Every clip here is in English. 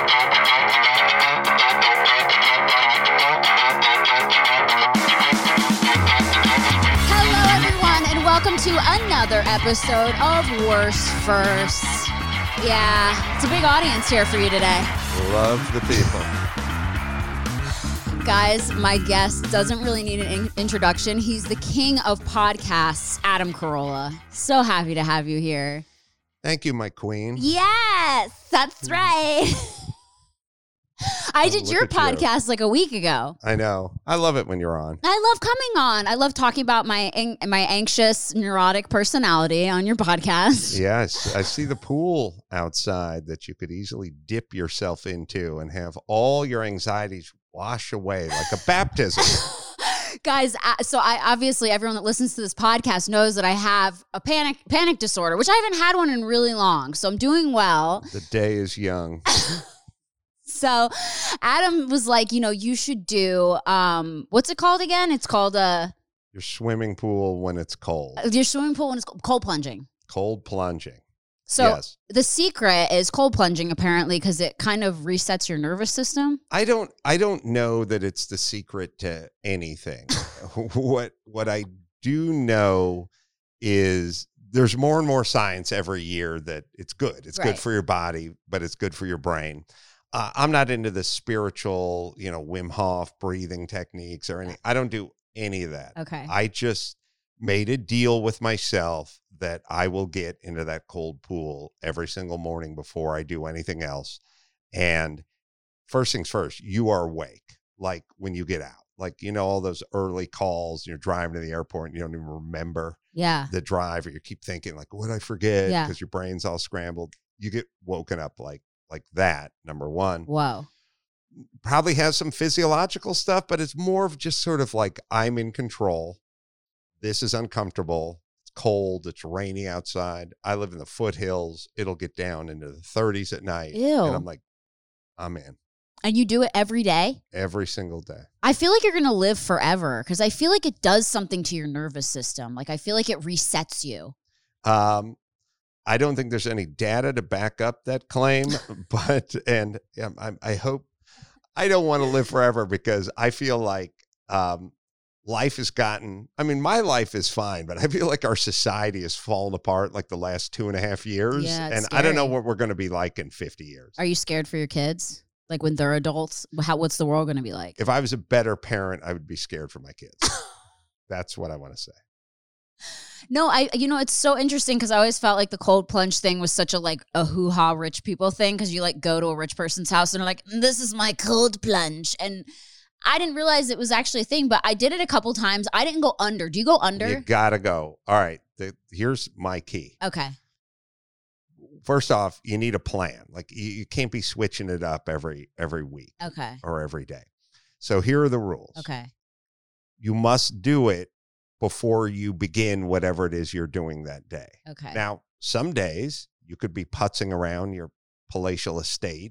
Welcome to another episode of Worst First. Yeah, it's a big audience here for you today. Love the people. Guys, my guest doesn't really need an introduction. He's the king of podcasts, Adam Carolla. So happy to have you here. Thank you, my queen. Yes, that's right. I did your podcast like a week ago. I know. I love it when you're on. I love coming on. I love talking about my anxious, neurotic personality on your podcast. Yes, I see the pool outside that you could easily dip yourself into and have all your anxieties wash away like a baptism. Guys, so I obviously everyone that listens to this podcast knows that I have a panic disorder, which I haven't had one in really long. So I'm doing well. The day is young. So Adam was like, you know, you should do, what's it called again? It's called your swimming pool when it's cold. Your swimming pool when it's cold plunging. Cold plunging. So yes. The secret is cold plunging, apparently, because it kind of resets your nervous system. I don't know that it's the secret to anything. What I do know is there's more and more science every year that it's good. It's good for your body, but it's good for your brain. I'm not into the spiritual, Wim Hof breathing techniques or anything. I don't do any of that. Okay. I just made a deal with myself that I will get into that cold pool every single morning before I do anything else. And first things first, you are awake, like when you get out. Like, all those early calls, you're driving to the airport and you don't even remember the drive, or you keep thinking like, what did I forget? Because your brain's all scrambled. You get woken up like that, number one. Whoa. Probably has some physiological stuff, but it's more of just sort of like, I'm in control. This is uncomfortable. It's cold. It's rainy outside. I live in the foothills. It'll get down into the 30s at night. Ew. And I'm like, I'm in. And you do it every day? Every single day. I feel like you're going to live forever because I feel like it does something to your nervous system. Like, I feel like it resets you. I don't think there's any data to back up that claim, but I hope I don't want to live forever because I feel like life has gotten, my life is fine, but I feel like our society has fallen apart like the last 2.5 years. Yeah, and scary. I don't know what we're going to be like in 50 years. Are you scared for your kids? Like when they're adults, what's the world going to be like? If I was a better parent, I would be scared for my kids. That's what I want to say. No, it's so interesting because I always felt like the cold plunge thing was such a hoo-ha rich people thing because you go to a rich person's house and they're like, this is my cold plunge. And I didn't realize it was actually a thing, but I did it a couple times. I didn't go under. Do you go under? You gotta go. All right. Here's my key. Okay. First off, you need a plan. Like you can't be switching it up every week. Okay. Or every day. So here are the rules. Okay. You must do it before you begin whatever it is you're doing that day. Okay. Now, some days you could be putzing around your palatial estate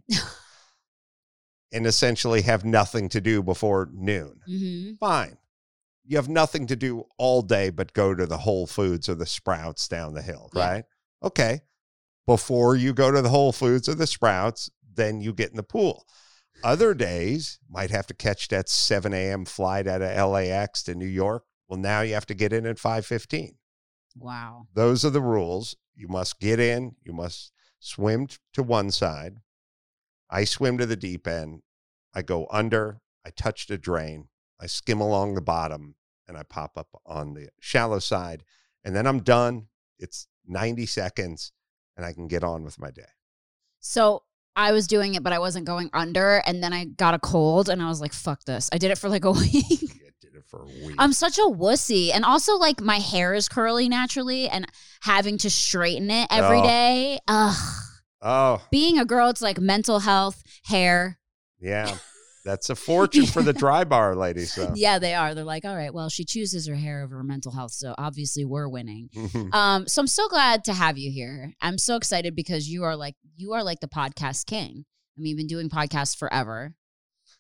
and essentially have nothing to do before noon. Mm-hmm. Fine. You have nothing to do all day but go to the Whole Foods or the Sprouts down the hill, right? Okay. Before you go to the Whole Foods or the Sprouts, then you get in the pool. Other days, might have to catch that 7 a.m. flight out of LAX to New York. Well, now you have to get in at 5:15. Wow. Those are the rules. You must get in. You must swim to one side. I swim to the deep end. I go under. I touch the drain. I skim along the bottom, and I pop up on the shallow side. And then I'm done. It's 90 seconds, and I can get on with my day. So I was doing it, but I wasn't going under. And then I got a cold, and I was like, fuck this. I did it for a week. For a week. I'm such a wussy. And also, my hair is curly naturally and having to straighten it every day. Ugh. Oh. Being a girl, it's like mental health, hair. Yeah. That's a fortune for the dry bar ladies. So. Yeah, they are. They're like, all right, well, she chooses her hair over her mental health. So obviously we're winning. So I'm so glad to have you here. I'm so excited because you are like the podcast king. You've been doing podcasts forever.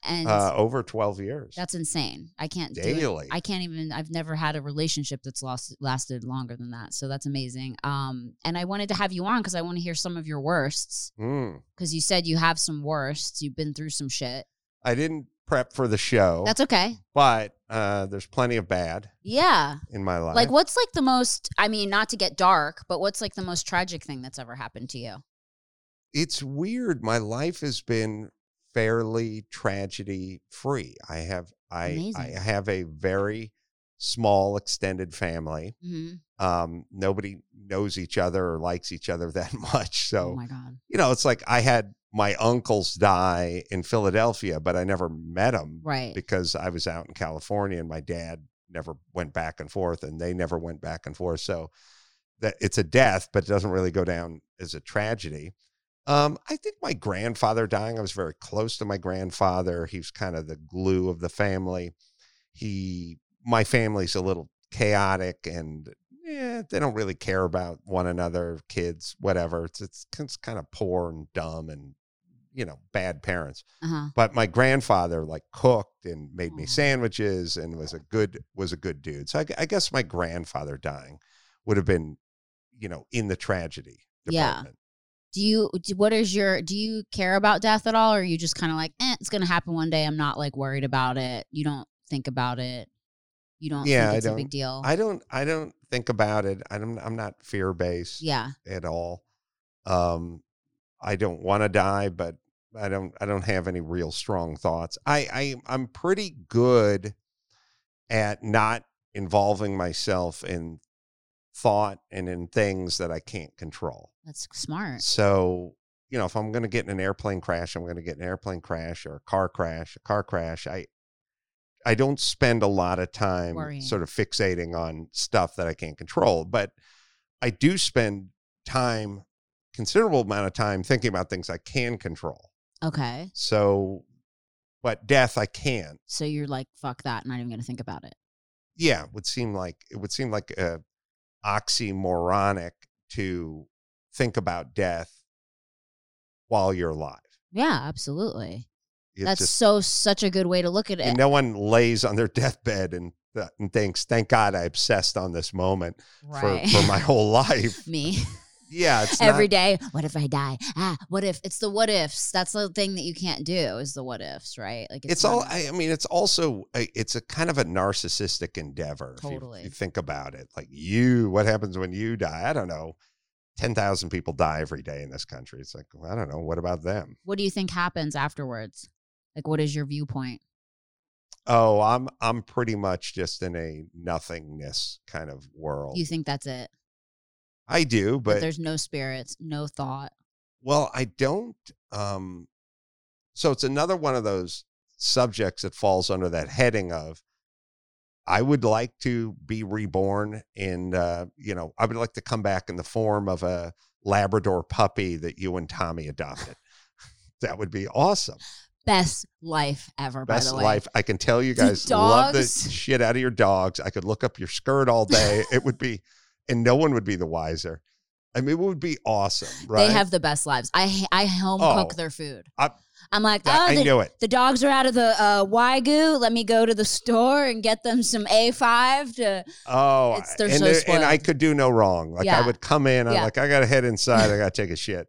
And over 12 years. That's insane. I can't do Daily. it. I can't even, I've never had a relationship that's lasted longer than that. So that's amazing. And I wanted to have you on because I want to hear some of your worsts. Because you said you have some worsts. You've been through some shit. I didn't prep for the show. That's okay. But there's plenty of bad. Yeah. In my life. Like, what's like the most, I mean, not to get dark, but what's like the most tragic thing that's ever happened to you? It's weird. My life has been fairly tragedy free. I have a very small extended family. Mm-hmm. Nobody knows each other or likes each other that much. So, oh my God. It's like I had my uncles die in Philadelphia, but I never met them. Right. Because I was out in California and my dad never went back and forth and they never went back and forth. So that it's a death, but it doesn't really go down as a tragedy. I think my grandfather dying, I was very close to my grandfather. He was kind of the glue of the family. My family's a little chaotic and they don't really care about one another, kids, whatever. It's kind of poor and dumb and, bad parents. Uh-huh. But my grandfather like cooked and made me sandwiches and was a good dude. So I guess my grandfather dying would have been, in the tragedy department. Yeah. Do you care about death at all? Or are you just kind of like, it's going to happen one day. I'm not like worried about it. You don't think about it. You don't think it's a big deal. I don't think about it. I'm not fear-based at all. I don't want to die, but I don't have any real strong thoughts. I'm pretty good at not involving myself in thought and in things that I can't control. That's smart. So, if I'm going to get in an airplane crash, I'm going to get in an airplane crash or a car crash. I don't spend a lot of time worrying, sort of fixating on stuff that I can't control, but I do spend considerable amount of time thinking about things I can control. Okay. So, but death I can't. So you're like, fuck that, not even going to think about it. Yeah, it would seem like oxymoronic to think about death while you're alive. Yeah, absolutely. That's such a good way to look at it. And no one lays on their deathbed and thinks, thank God I obsessed on this moment for my whole life. Me. Yeah. It's every day. What if I die? What if? It's the what ifs. That's the thing that you can't do is the what ifs, right? Like it's a kind of a narcissistic endeavor. Totally. If you think about it. Like what happens when you die? I don't know. 10,000 people die every day in this country. It's like, well, I don't know. What about them? What do you think happens afterwards? Like, what is your viewpoint? Oh, I'm pretty much just in a nothingness kind of world. You think that's it? I do, but there's no spirits, no thought. Well, I don't. So it's another one of those subjects that falls under that heading of, I would like to be reborn in, I would like to come back in the form of a Labrador puppy that you and Tommy adopted. That would be awesome. Best life ever, by the way. Best life. I can tell you guys love the shit out of your dogs. I could look up your skirt all day. It would be, and no one would be the wiser. I mean, it would be awesome, right? They have the best lives. I home cook their food. I'm like, I knew it. The dogs are out of the Wagyu. Let me go to the store and get them some A5 to. Oh, they're so spoiled. And I could do no wrong. Like I would come in. I'm like, I got to head inside. I got to take a shit.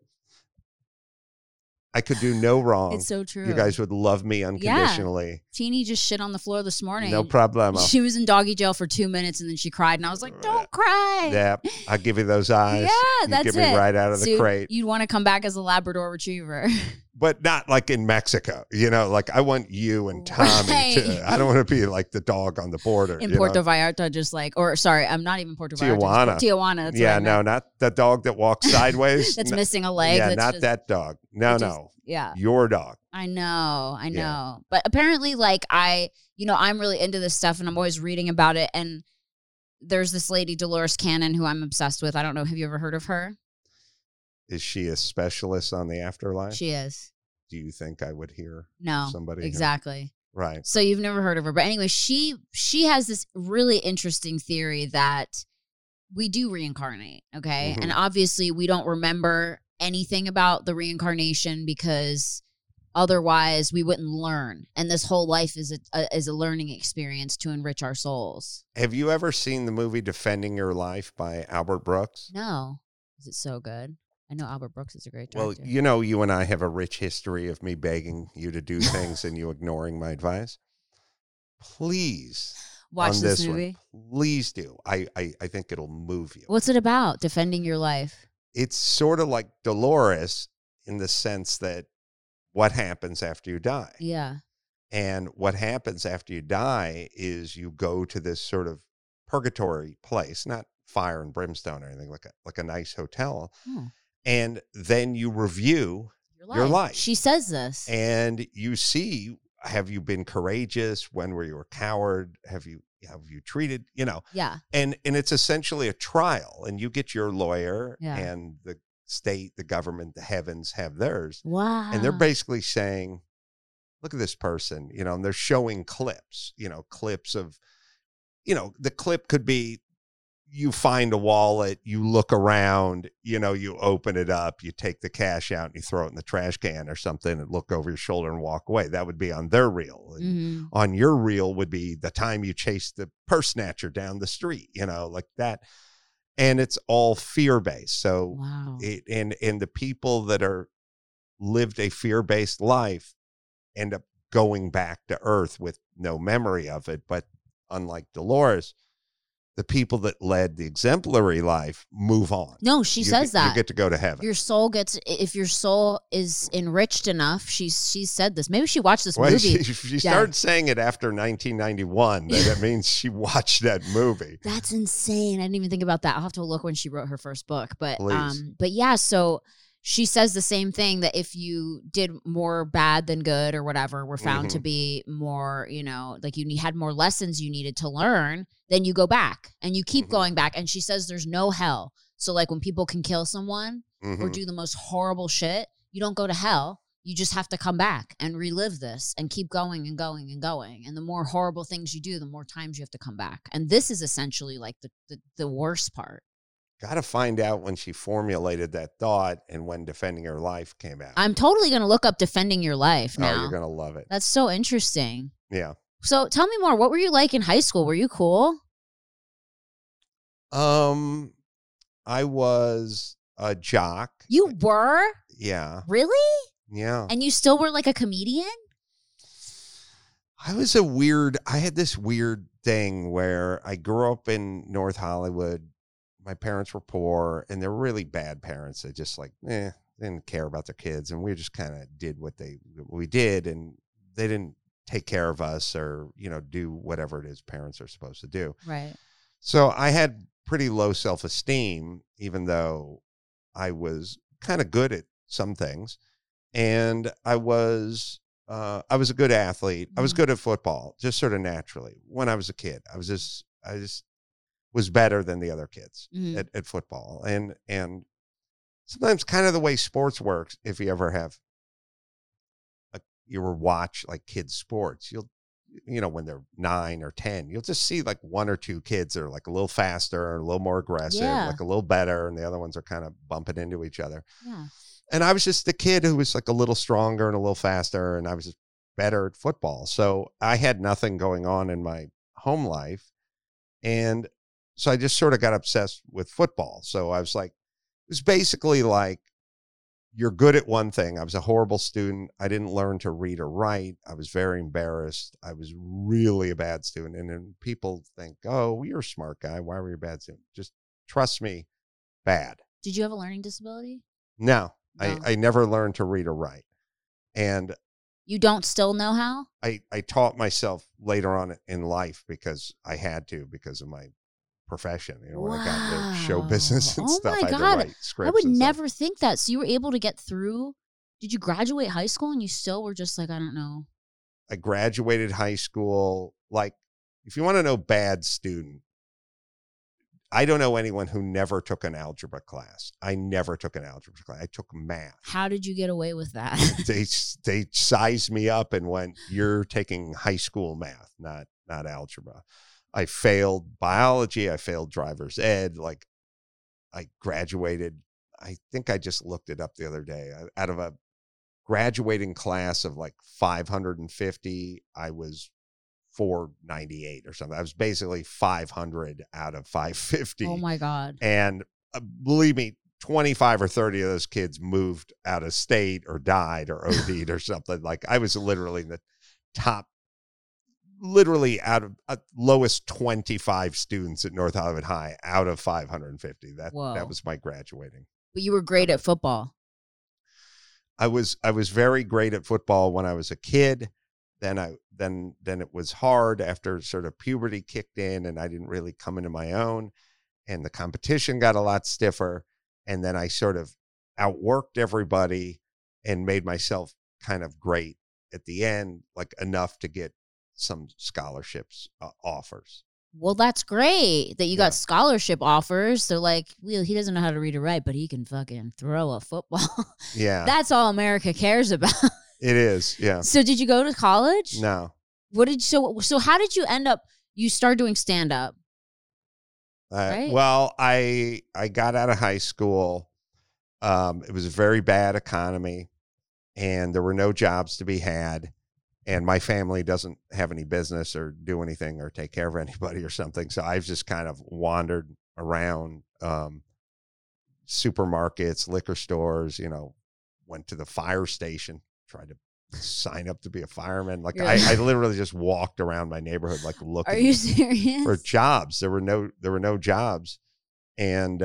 I could do no wrong. It's so true. You guys would love me unconditionally. Yeah. Teeny just shit on the floor this morning. No problemo. She was in doggy jail for 2 minutes and then she cried. And I was like, don't cry. Yeah, I'll give you those eyes. Yeah, that's it. Give me right out of the crate. You'd want to come back as a Labrador Retriever. But not like in Mexico. Like I want you and Tommy to, I don't want to be like the dog on the border. In Puerto Vallarta, I'm not even Puerto Vallarta. Tijuana. Yeah, no, not the dog that walks sideways. That's missing a leg. Yeah, not that dog. No. Yeah. Your dog. I know. Yeah. But apparently, like, I'm really into this stuff and I'm always reading about it. And there's this lady, Dolores Cannon, who I'm obsessed with. I don't know. Have you ever heard of her? Is she a specialist on the afterlife? She is. Do you think I would hear somebody? Exactly. Right. So you've never heard of her. But anyway, she has this really interesting theory that we do reincarnate, okay? Mm-hmm. And obviously we don't remember anything about the reincarnation because Otherwise, we wouldn't learn. And this whole life is a learning experience to enrich our souls. Have you ever seen the movie Defending Your Life by Albert Brooks? No. Is it so good? I know Albert Brooks is a great Well, director. you know, you and I have a rich history of me begging you to do things and you ignoring my advice. Please Watch on this one, movie. please do. I think it'll move you. What's it about? Defending your life. It's sort of like Dolores in the sense that what happens after you die. Yeah. And what happens after you die is you go to this sort of purgatory place, not fire and brimstone or anything, like a nice hotel. Oh. And then you review your life. She says this. And you see, have you been courageous? When were you a coward? Have you treated, you know? Yeah. And it's essentially a trial, and you get your lawyer, Yeah. and the state, the government, the heavens have theirs. Wow. And they're basically saying, look at this person, you know, and they're showing clips of, you know, the clip could be, you find a wallet, you look around, you know, you open it up, you take the cash out and you throw it in the trash can or something and look over your shoulder and walk away. That would be on their reel. And on your reel would be the time you chased the purse snatcher down the street, you know, like that. And it's all fear-based. So wow. and the people that are lived a fear-based life end up going back to earth with no memory of it. But unlike Dolores, the people that led the exemplary life move on. No, she says that. You get to go to heaven. Your soul gets, if your soul is enriched enough, she said this. Maybe she watched this movie. She started saying it after 1991. That means she watched that movie. That's insane. I didn't even think about that. I'll have to look when she wrote her first book. But Please. But yeah, so she says the same thing, that if you did more bad than good or whatever, were found to be more, you know, like you had more lessons you needed to learn, then you go back and you keep going back. And she says there's no hell. So like when people can kill someone or do the most horrible shit, you don't go to hell. You just have to come back and relive this and keep going and going and going. And the more horrible things you do, the more times you have to come back. And this is essentially like the worst part. Got to find out when she formulated that thought and when Defending Her Life came out. I'm totally going to look up Defending Your Life now. Oh, you're going to love it. That's so interesting. Yeah. So tell me more. What were you like in high school? Were you cool? I was a jock. You were? Yeah. Really? Yeah. And you still were like a comedian? I had this weird thing where I grew up in North Hollywood. My parents were poor, and they were really bad parents. They just didn't care about their kids, and we just kind of did what we did, and they didn't take care of us or, you know, do whatever it is parents are supposed to do. Right. So I had pretty low self-esteem, even though I was kind of good at some things, and I was a good athlete. I was good at football, just sort of naturally. When I was a kid, I just was better than the other kids at football. And sometimes kind of the way sports works, if you ever have you ever watch like kids sports, you know, when they're 9 or 10, you'll just see like one or two kids that are like a little faster or a little more aggressive, like a little better. And the other ones are kind of bumping into each other. Yeah. And I was just the kid who was like a little stronger and a little faster. And I was just better at football. So I had nothing going on in my home life. And so I just sort of got obsessed with football. So I was like, it was basically like, you're good at one thing. I was a horrible student. I didn't learn to read or write. I was very embarrassed. I was really a bad student. And then people think, oh, you're a smart guy. Why were you a bad student? Just trust me, bad. Did you have a learning disability? No. I never learned to read or write. And you don't still know how? I taught myself later on in life because I had to, because of my profession, you know, when I got into show business and stuff. My God. I had to write scripts. I would never think that. So you were able to get through. Did you graduate high school and you still were just like, I don't know? I graduated high school. Like, if you want to know bad student, I don't know anyone who never took an algebra class. I never took an algebra class. I took math. How did you get away with that? They sized me up and went, you're taking high school math, not algebra. I failed biology. I failed driver's ed. Like, I graduated. I think I just looked it up the other day. Out of a graduating class of like 550, I was 498 or something. I was basically 500 out of 550. Oh my God. And believe me, 25 or 30 of those kids moved out of state or died or OD'd or something. Like I was literally in the top, literally out of lowest 25 students at North Hollywood High out of 550. That was my graduating. But you were great at football. I was very great at football when I was a kid. Then it was hard after sort of puberty kicked in and I didn't really come into my own, and the competition got a lot stiffer. And then I sort of outworked everybody and made myself kind of great at the end, like enough to get some scholarships offers. Well, that's great that you got scholarship offers. So like, well, he doesn't know how to read or write, but he can fucking throw a football. Yeah. That's all America cares about. It is. Yeah. So did you go to college? No. So how did you end up, you started doing stand up? Right. Well, I got out of high school. It was a very bad economy and there were no jobs to be had. And my family doesn't have any business or do anything or take care of anybody or something. So I've just kind of wandered around supermarkets, liquor stores, went to the fire station, tried to sign up to be a fireman. Like I literally just walked around my neighborhood, like looking Are you serious? for jobs. There were no jobs. And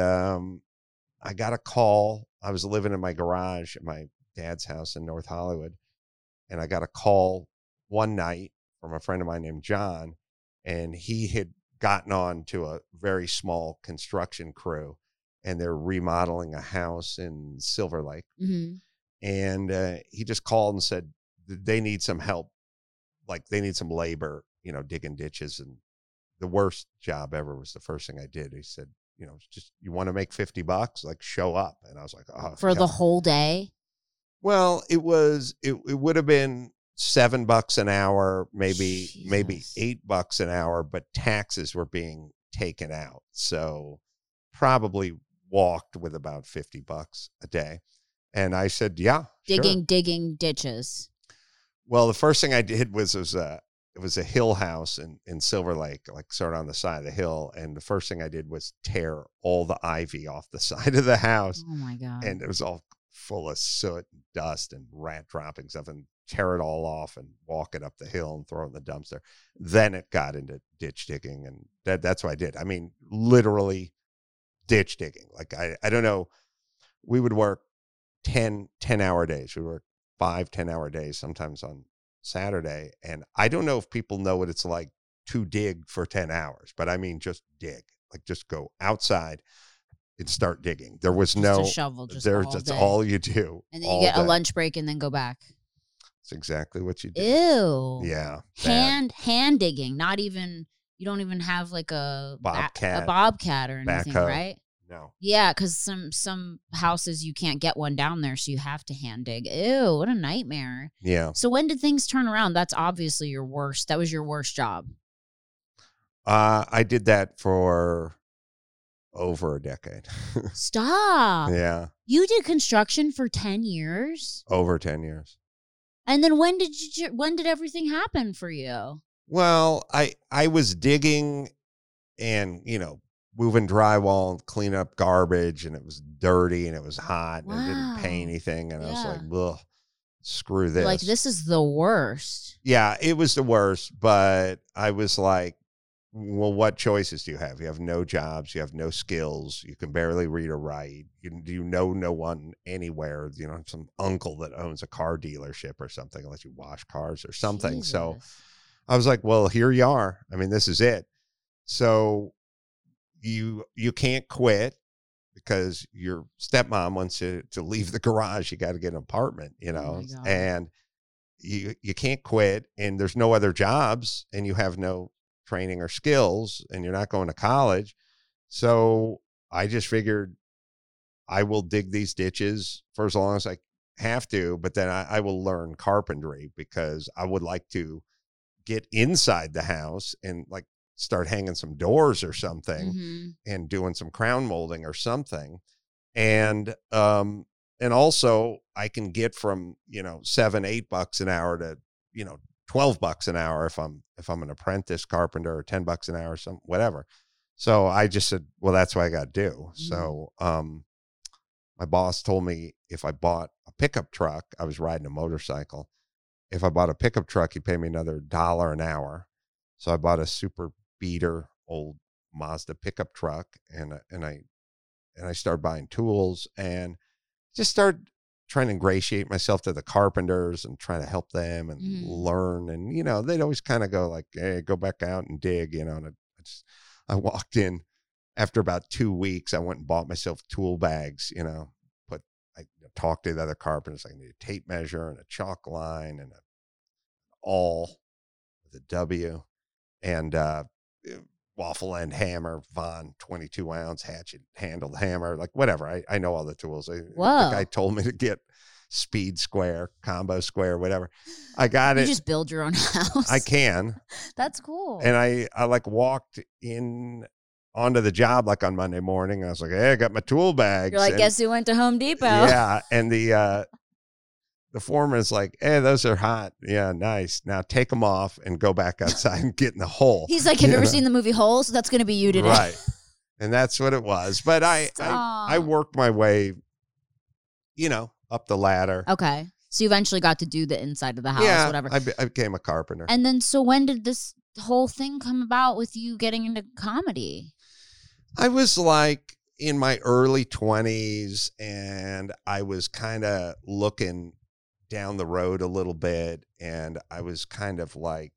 I got a call. I was living in my garage at my dad's house in North Hollywood. And I got a call one night from a friend of mine named John, and he had gotten on to a very small construction crew, and they're remodeling a house in Silver Lake. Mm-hmm. And he just called and said they need some help, like they need some labor, digging ditches. And the worst job ever was the first thing I did. He said, just you want to make $50, like show up. And I was like, oh, for the whole day. Well, it would have been $7 an hour, maybe $8 an hour, but taxes were being taken out. So probably walked with about $50 a day. And I said, yeah, digging sure. Ditches. Well, the first thing I did was it was a hill house in Silver Lake, like sort of on the side of the hill. And the first thing I did was tear all the ivy off the side of the house. Oh my God. And it was all full of soot and dust and rat droppings stuff, and tear it all off and walk it up the hill and throw it in the dumpster. Then it got into ditch digging, and that's what I did. I mean, literally ditch digging. Like I don't know, we would work 10-hour days. We work 5-10-hour days, sometimes on Saturday. And I don't know if people know what it's like to dig for 10 hours, but I mean, just dig, like just go outside and start digging. There was just no shovel. That's all you do. And then you get a lunch break and then go back. That's exactly what you do. Ew. Yeah. Hand digging. Not even, you don't even have like a bobcat or anything, backhoe. Right? No. Yeah, because some houses you can't get one down there, so you have to hand dig. Ew, what a nightmare. Yeah. So when did things turn around? That's obviously your worst. That was your worst job. I did that for over a decade. Stop. Yeah. You did construction for 10 years? Over 10 years. And then when did everything happen for you? Well, I was digging and, moving drywall and cleaning up garbage, and it was dirty and it was hot and it didn't pay anything. And I was like, ugh, screw this. Like, this is the worst. Yeah, it was the worst. But I was like, well, what choices do you have? You have no jobs. You have no skills. You can barely read or write. You know no one anywhere. Some uncle that owns a car dealership or something, unless you wash cars or something. Jesus. So I was like, well, here you are. I mean, this is it. So you can't quit because your stepmom wants you to leave the garage. You got to get an apartment, and you can't quit, and there's no other jobs, and you have no training or skills, and you're not going to college. So I just figured I will dig these ditches for as long as I have to, but then I will learn carpentry because I would like to get inside the house and like start hanging some doors or something and doing some crown molding or something. And also I can get from, $7-8 an hour to, $12 an hour if I'm an apprentice carpenter, or $10 an hour, some whatever. So I just said, well, that's what I got to do. So my boss told me if I bought a pickup truck, I was riding a motorcycle. If I bought a pickup truck, he'd pay me another $1 an hour. So I bought a super beater old Mazda pickup truck, and I started buying tools and just started trying to ingratiate myself to the carpenters and trying to help them and learn. And, they'd always kind of go like, hey, go back out and dig, and I walked in after about 2 weeks. I went and bought myself tool bags, I talked to the other carpenters. I need a tape measure and a chalk line and a awl with a W, and waffle end hammer, Von 22-ounce hatchet handled hammer, like whatever. I know all the tools. The guy told me to get speed square, combo square, whatever. I got it. You just build your own house. I can. That's cool. And I like walked in onto the job like on Monday morning. I was like, hey, I got my tool bags. You're like, guess who went to Home Depot? Yeah. And the foreman is like, hey, those are hot. Yeah, nice. Now take them off and go back outside and get in the hole. He's like, have you ever seen the movie Holes? That's going to be you today. Right. And that's what it was. But I worked my way, up the ladder. Okay. So you eventually got to do the inside of the house, whatever. I became a carpenter. And then, so when did this whole thing come about with you getting into comedy? I was like in my early 20s, and I was kind of looking down the road a little bit, and I was kind of like,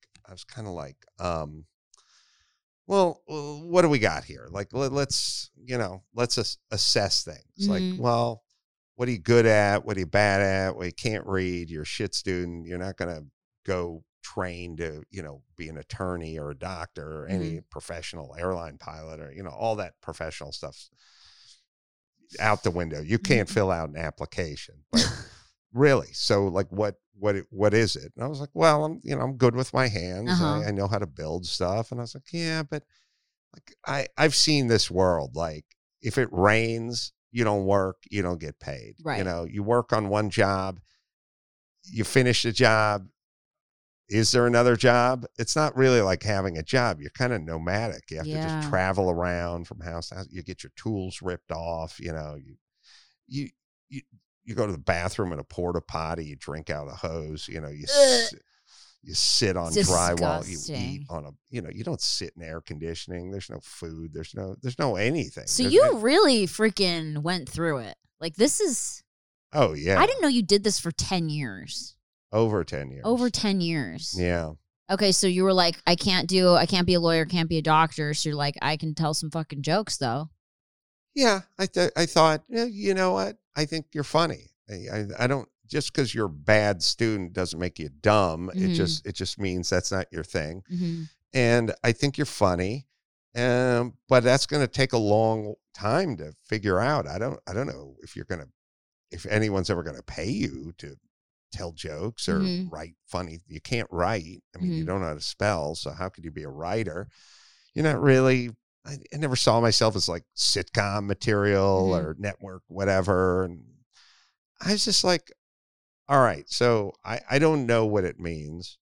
well, what do we got here? Like, let's assess things. Like, well, what are you good at? What are you bad at? Well, you can't read. You're a shit student. You're not going to go train to, be an attorney or a doctor or any professional airline pilot or, all that professional stuff's out the window. You can't fill out an application, but really. So like, what is it? And I was like, well, I'm good with my hands. I know how to build stuff. And I was like, yeah, but like, I've seen this world. Like, if it rains, you don't work, you don't get paid. Right. You work on one job, you finish the job. Is there another job? It's not really like having a job. You're kind of nomadic. You have to just travel around from house to house. You get your tools ripped off. You go to the bathroom in a porta potty. You drink out of the hose. You sit on drywall. You eat on you don't sit in air conditioning. There's no food. There's no anything. So you really freaking went through it. Like, this is. Oh yeah. I didn't know you did this for 10 years. Over 10 years. Over 10 years. Yeah. Okay, so you were like, I can't be a lawyer, can't be a doctor. So you're like, I can tell some fucking jokes though. Yeah, I thought, you know what? I think you're funny. I don't, just because you're a bad student doesn't make you dumb. It just means that's not your thing. And I think you're funny. But that's going to take a long time to figure out. I don't know if anyone's ever going to pay you to tell jokes or write funny. You can't write. I mean, you don't know how to spell. So how could you be a writer? You're not really, I never saw myself as like sitcom material or network, whatever. And I was just like, all right, so I don't know what it means.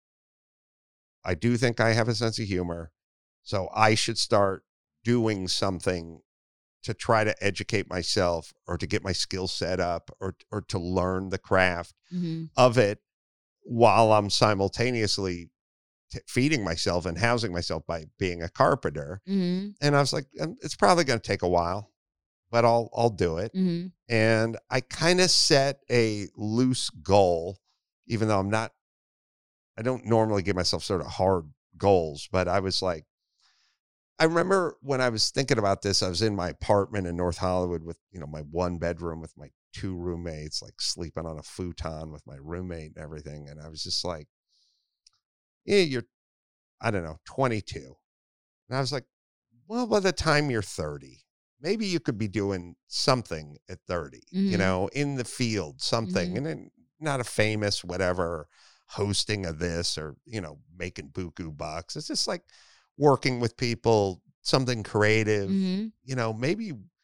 I do think I have a sense of humor. So I should start doing something to try to educate myself or to get my skill set up or to learn the craft of it while I'm simultaneously feeding myself and housing myself by being a carpenter. And I was like, it's probably going to take a while, but I'll do it. And I kind of set a loose goal, even though I don't normally give myself sort of hard goals, but I was like, I remember when I was thinking about this, I was in my apartment in North Hollywood with, my one bedroom with my 2 roommates, like sleeping on a futon with my roommate and everything. And I was just like, you're, I don't know, 22. And I was like, well, by the time you're 30, maybe you could be doing something at 30, in the field, something. And then not a famous whatever, hosting of this or, making buku bucks. It's just like working with people, something creative, maybe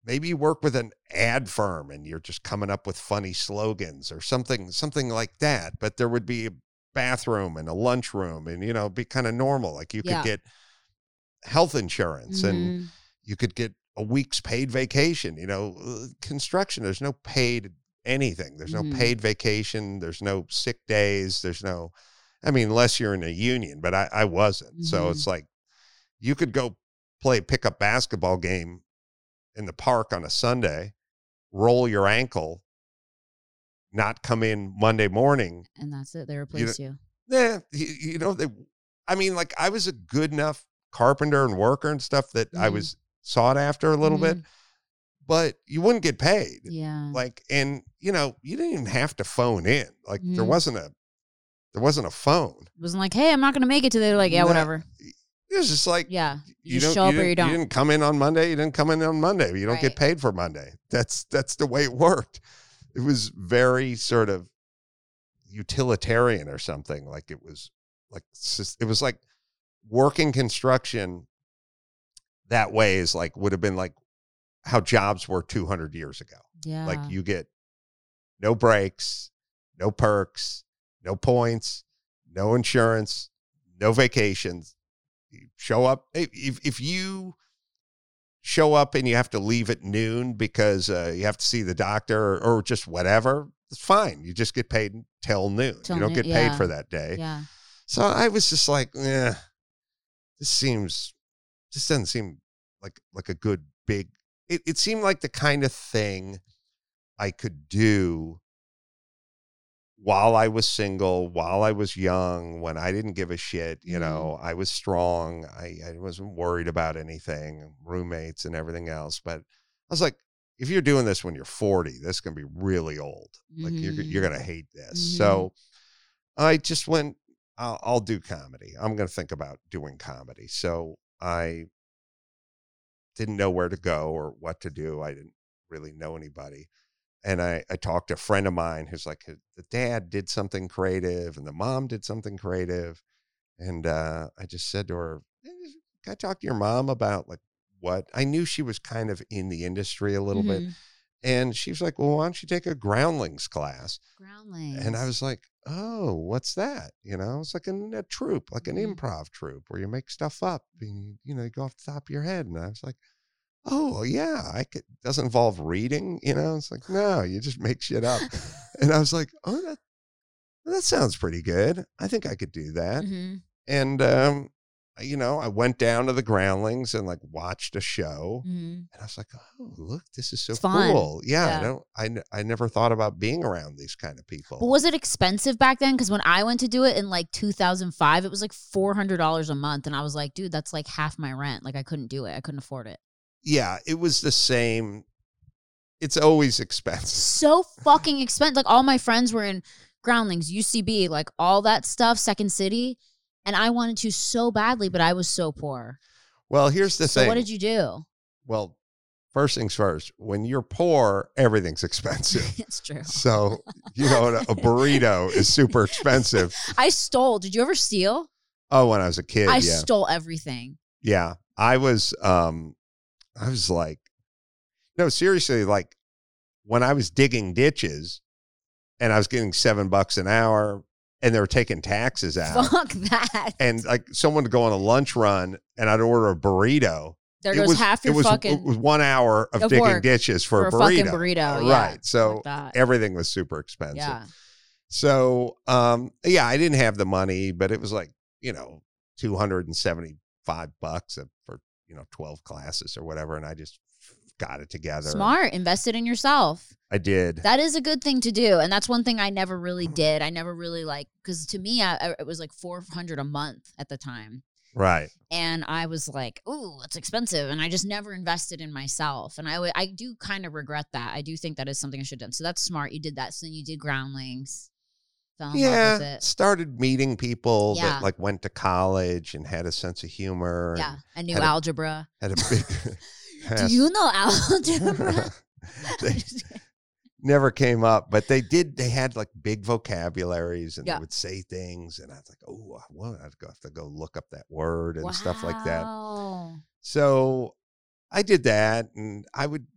maybe you work with an ad firm and you're just coming up with funny slogans or something like that. But there would be a bathroom and a lunchroom and, you know, be kind of normal. Like you could get health insurance and you could get a week's paid vacation. You know, construction, there's no paid anything. There's no paid vacation. There's no sick days. There's no, I mean, unless you're in a union, but I wasn't. So it's like you could go play a pickup basketball game in the park on a Sunday, roll your ankle, not come in Monday morning. And that's it. They replace you. Yeah. You know, I mean, like I was a good enough carpenter and worker and stuff that I was sought after a little bit, but you wouldn't get paid. Yeah. Like, and you know, you didn't even have to phone in. Like there wasn't a phone. It wasn't like, hey, I'm not going to make it today. They're like, yeah, whatever. It was just like, yeah, you just show up or you don't. You didn't come in on Monday. You didn't come in on Monday. You don't get paid for Monday. That's the way it worked. It was very sort of utilitarian or something. Like it was like working construction that way is like, would have been like how jobs were 200 years ago. Yeah. Like you get no breaks, no perks, no points, no insurance, no vacations. You show up. If you show up and you have to leave at noon because you have to see the doctor or just whatever, it's fine. You just get paid till noon. You don't get paid for that day. Yeah. So I was just like, this doesn't seem like a good big, it seemed like the kind of thing I could do while I was single, while I was young, when I didn't give a shit, you know, I was strong. I wasn't worried about anything, roommates and everything else. But I was like, if you're doing this when you're 40, this is going to be really old. Like you're going to hate this. So I just went, I'll do comedy. I'm going to think about doing comedy. So I didn't know where to go or what to do. I didn't really know anybody. And I talked to a friend of mine who's like, the dad did something creative and the mom did something creative. And I just said to her, can I talk to your mom about like what? I knew she was kind of in the industry a little bit. And she was like, well, why don't you take a Groundlings class? Groundlings. And I was like, oh, what's that? You know, it's like a troupe, like an improv troupe where you make stuff up and, you know, you go off the top of your head. And I was like, oh, yeah, doesn't involve reading, you know? It's like, no, you just make shit up. And I was like, oh, that sounds pretty good. I think I could do that. And, you know, I went down to the Groundlings and like watched a show and I was like, oh, look, this is so cool. Yeah. I never thought about being around these kind of people. But was it expensive back then? Because when I went to do it in like 2005, it was like $400 a month. And I was like, dude, that's like half my rent. Like I couldn't do it. I couldn't afford it. Yeah, it was the same. It's always expensive. So fucking expensive. Like all my friends were in Groundlings, UCB, like all that stuff, Second City. And I wanted to so badly, but I was so poor. Well, here's the thing. So what did you do? Well, first things first. When you're poor, everything's expensive. It's true. So, you know, a burrito is super expensive. I stole. Did you ever steal? Oh, when I was a kid, I stole everything. Yeah. I was like, no, seriously, like when I was digging ditches and I was getting $7 an hour and they were taking taxes out. Fuck that. And like someone would go on a lunch run and I'd order a burrito. There goes half your fucking. It was 1 hour of digging ditches for a burrito. Fucking burrito. Right. So everything was super expensive. Yeah. So, yeah, I didn't have the money, but it was like, you know, $275 for, you know, 12 classes or whatever. And I just got it together. Smart. Invested in yourself. I did. That is a good thing to do. And that's one thing I never really did. I never really because to me, it was like $400 a month at the time. Right. And I was like, ooh, it's expensive. And I just never invested in myself. And I do kind of regret that. I do think that is something I should have done. So that's smart. You did that. So then you did Groundlings. Fell in love with it. Started meeting people that like went to college and had a sense of humor. Yeah. I knew algebra. Had a big. Do you know algebra? They never came up, but they did. They had like big vocabularies and they would say things. And I was like, oh, I'd have to go look up that word and stuff like that. So I did that. And I would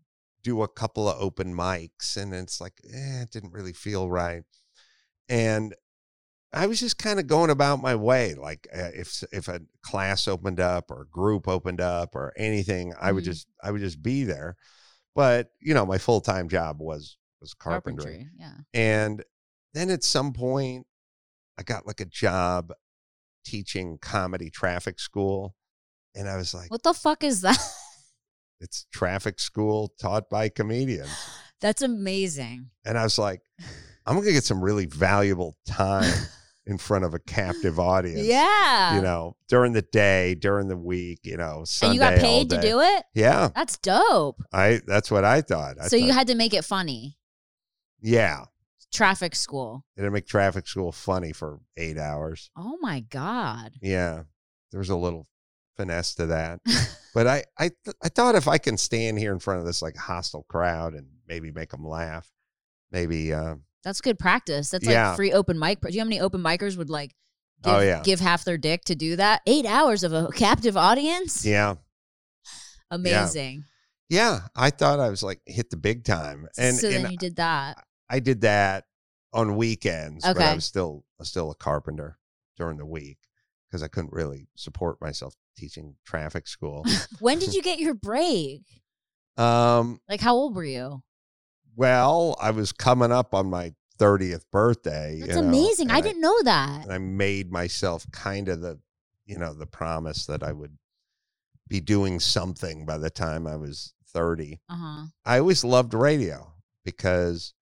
do a couple of open mics, and it's like, it didn't really feel right. And I was just kind of going about my way. Like if a class opened up or a group opened up or anything, I would just be there. But, my full-time job was carpentry. Yeah. And then at some point I got like a job teaching comedy traffic school. And I was like, what the fuck is that? It's traffic school taught by comedians. That's amazing. And I was like, I'm going to get some really valuable time in front of a captive audience. Yeah. During the day, during the week, Sunday. And you got paid to do it? Yeah. That's dope. That's what I thought. You had to make it funny. Yeah. Traffic school. It'd make traffic school funny for 8 hours. Oh my God. Yeah. There was a little finesse to that. But I thought if I can stand here in front of this like hostile crowd and maybe make them laugh, maybe that's good practice. That's like free open mic. Do you know how many open micers would like give half their dick to do that? 8 hours of a captive audience? Yeah. Amazing. Yeah. I thought I was like hit the big time. And then you did that. I did that on weekends, okay. But I was still a carpenter during the week because I couldn't really support myself teaching traffic school. When did you get your break? Like how old were you? Well, I was coming up on my 30th birthday. That's amazing. I didn't know that. And I made myself kind of the promise that I would be doing something by the time I was 30. Uh-huh. I always loved radio because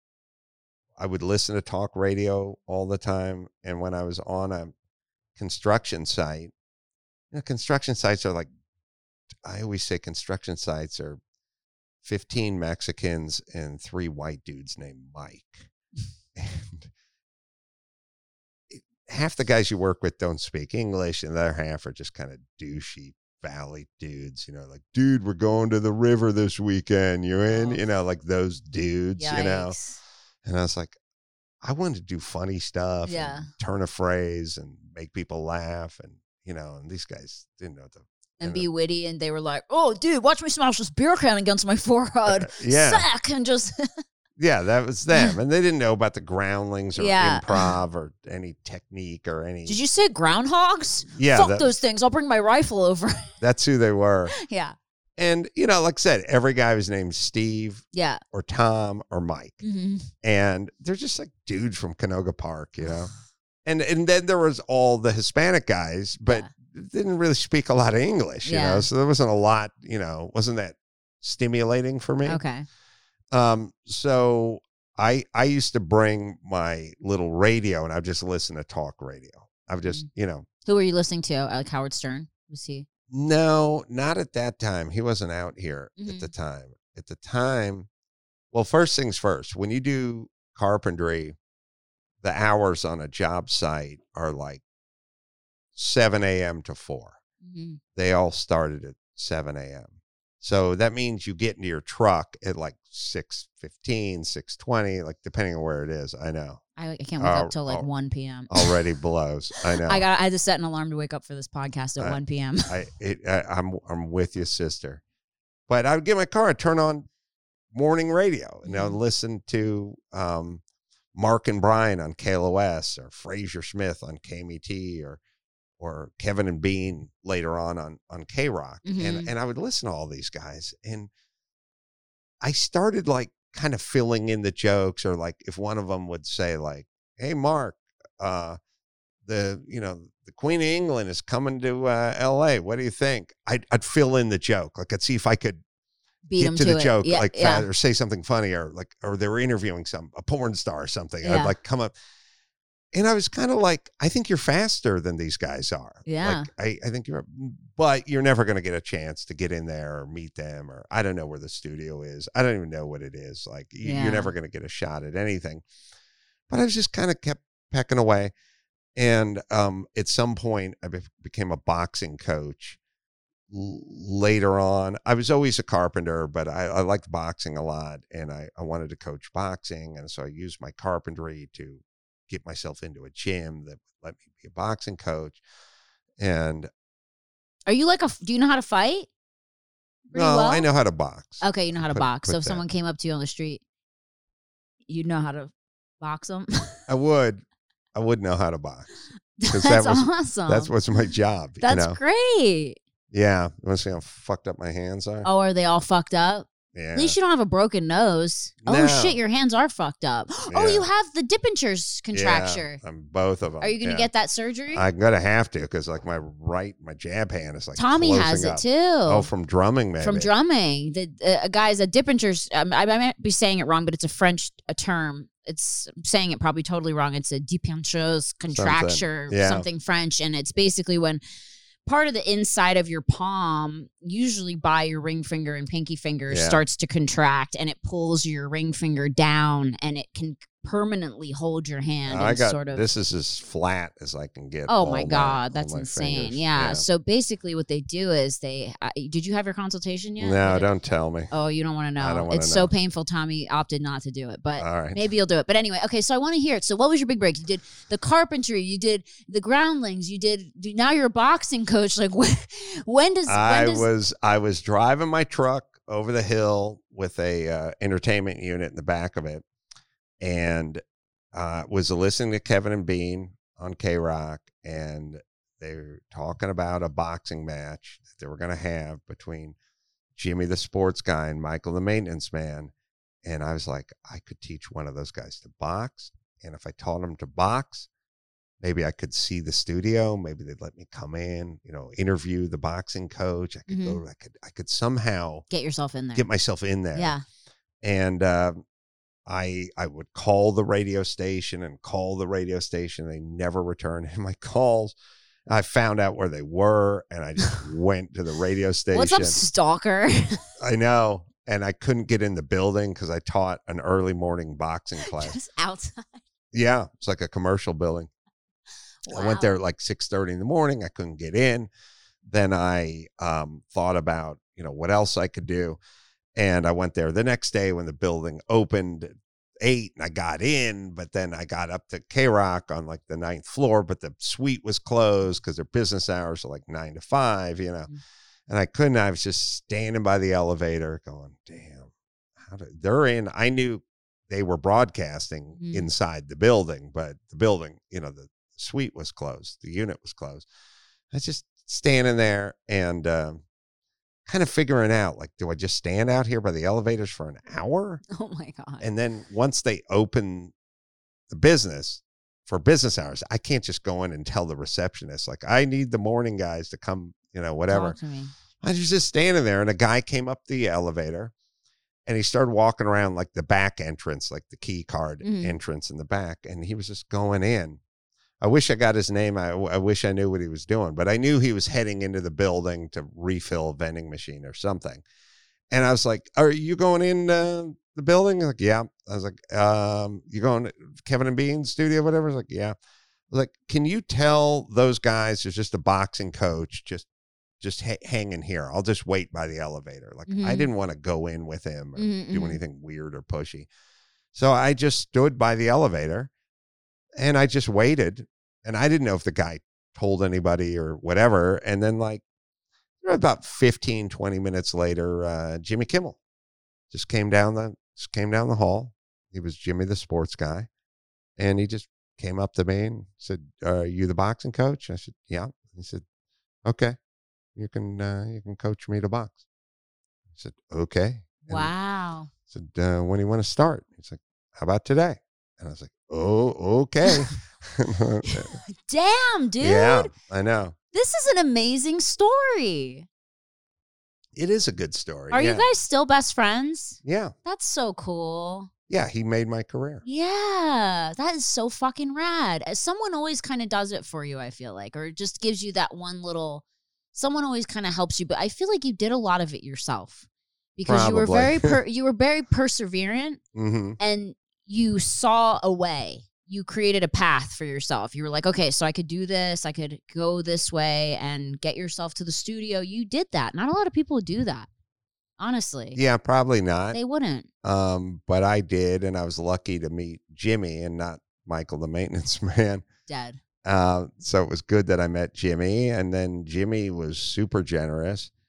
I would listen to talk radio all the time. And when I was on a construction site, construction sites are like, I always say construction sites are 15 Mexicans and 3 white dudes named Mike. And half the guys you work with don't speak English, and the other half are just kind of douchey valley dudes, like, dude, we're going to the river this weekend. You in? Like those dudes, Yikes. And I was like, I wanted to do funny stuff, and turn a phrase and make people laugh. And, and these guys didn't know and be witty, and they were like, "Oh, dude, watch me smash this beer can against my forehead." Sack, and just yeah, that was them, and they didn't know about the groundlings or improv or any technique or any. Did you say groundhogs? Yeah, fuck those things. I'll bring my rifle over. That's who they were. Yeah, and like I said, every guy was named Steve, or Tom, or Mike, and they're just like dudes from Canoga Park, and then there was all the Hispanic guys, but. Didn't really speak a lot of English, so there wasn't a lot, wasn't that stimulating for me. Okay. So I used to bring my little radio and I would just listen to talk radio. I would just, Who were you listening to? Like Howard Stern? Was he? No, not at that time. He wasn't out here at the time. At the time, well, first things first, when you do carpentry, the hours on a job site are like 7 a.m. to 4. They all started at 7 a.m. So that means you get into your truck at like 6:15, 6:20, like depending on where it is. I know. I can't wake up till like 1 p.m. Already blows. I know. I had to set an alarm to wake up for this podcast at 1 p.m. I'm with you, sister. But I would get in my car and turn on morning radio and I would listen to Mark and Brian on KLOS or Fraser Smith on KMET or Kevin and Bean later on K-Rock. And I would listen to all these guys. And I started like kind of filling in the jokes, or like if one of them would say like, "Hey, Mark, the Queen of England is coming to LA. What do you think?" I'd fill in the joke. Like I'd see if I could get to the joke, or say something funny, or they were interviewing a porn star or something. Yeah. I'd like come up. And I was kind of like, I think you're faster than these guys are. Yeah. Like, I think but you're never going to get a chance to get in there or meet them, or I don't know where the studio is. I don't even know what it is. Like you're never going to get a shot at anything. But I was just kind of kept pecking away. And at some point I became a boxing coach. Later on, I was always a carpenter, but I liked boxing a lot, and I wanted to coach boxing. And so I used my carpentry to get myself into a gym that would let me be a boxing coach. And are you like do you know how to fight? pretty No, well? I know how to box. Okay, you know how to box. So if that. someone came up to you on the street, you'd know how to box them. I would know how to box. That's awesome. That's what's my job. That's great. Yeah. You want to see how fucked up my hands are? Oh, are they all fucked up? Yeah. At least you don't have a broken nose. No. Oh shit, your hands are fucked up. Oh, Yeah. you have the Dippingers contracture. Yeah, I'm both of them. Are you going to get that surgery? I'm gonna have to because like my jab hand is like Tommy has closing it up. too. Oh, from drumming, maybe. From drumming. The guys at Dippingers, I might be saying it wrong, but it's a French term. I'm saying it probably totally wrong. It's a Dippingers contracture, something French. And it's basically when part of the inside of your palm, usually by your ring finger and pinky finger, starts to contract, and it pulls your ring finger down, and it can permanently hold your hand. This is as flat as I can get. Oh my God, that's insane. Fingers. Yeah. So basically what they do is did you have your consultation yet? No, don't tell me. Oh, you don't want to know. I don't want to know. It's so painful. Tommy opted not to do it, but all right. Maybe you'll do it. But anyway, okay, so I want to hear it. So what was your big break? You did the carpentry, you did the groundlings, now you're a boxing coach. Like I was driving my truck over the hill with a entertainment unit in the back of it, and was listening to Kevin and Bean on K-Rock, and they were talking about a boxing match that they were going to have between Jimmy the sports guy and Michael the maintenance man. And I was like, I could teach one of those guys to box, and if I taught him to box, maybe I could see the studio. Maybe they'd let me come in, interview the boxing coach. I could go. I could somehow get yourself in there. Get myself in there. Yeah. And I would call the radio station. They never returned my calls. I found out where they were, and I just went to the radio station. What's up, stalker? I know. And I couldn't get in the building because I taught an early morning boxing class. Just outside. Yeah. It's like a commercial building. Wow. I went there at like 6:30 in the morning. I couldn't get in. Then I thought about, what else I could do. And I went there the next day when the building opened at 8, and I got in, but then I got up to K-Rock on like the 9th floor, but the suite was closed because their business hours are like 9 to 5, and I couldn't. I was just standing by the elevator going, damn, they're in. I knew they were broadcasting inside the building, but the building, the suite was closed. The unit was closed. I was just standing there and kind of figuring out, like, do I just stand out here by the elevators for an hour? Oh my God. And then once they open the business for business hours, I can't just go in and tell the receptionist, like, I need the morning guys to come, whatever. Talk to me. I was just standing there, and a guy came up the elevator, and he started walking around like the back entrance, like the key card entrance in the back. And he was just going in. I wish I got his name. I wish I knew what he was doing, but I knew he was heading into the building to refill a vending machine or something. And I was like, are you going in the building? Like, yeah. I was like, you going to Kevin and Bean's studio, whatever? I was like, yeah. I was like, can you tell those guys there's just a boxing coach just hanging here? I'll just wait by the elevator. Like, I didn't want to go in with him or do anything weird or pushy. So I just stood by the elevator and I just waited. And I didn't know if the guy told anybody or whatever. And then like about 15, 20 minutes later, Jimmy Kimmel just came down the hall. He was Jimmy the sports guy. And he just came up to me and said, are you the boxing coach? I said, yeah. He said, okay, you can coach me to box. I said, okay. And wow. I said, when do you want to start? He's like, how about today? And I was like, oh, okay. Damn, dude. Yeah, I know. This is an amazing story. It is a good story. Are you guys still best friends? Yeah. That's so cool. Yeah, he made my career. Yeah, that is so fucking rad. Someone always kind of does it for you, I feel like, or just gives you that one little, someone always kind of helps you. But I feel like you did a lot of it yourself because Probably. you were very perseverant and you saw a way. You created a path for yourself. You were like, okay, so I could do this. I could go this way and get yourself to the studio. You did that. Not a lot of people would do that, honestly. Yeah, probably not. They wouldn't. But I did, and I was lucky to meet Jimmy and not Michael the maintenance man. Dead. So it was good that I met Jimmy, and then Jimmy was super generous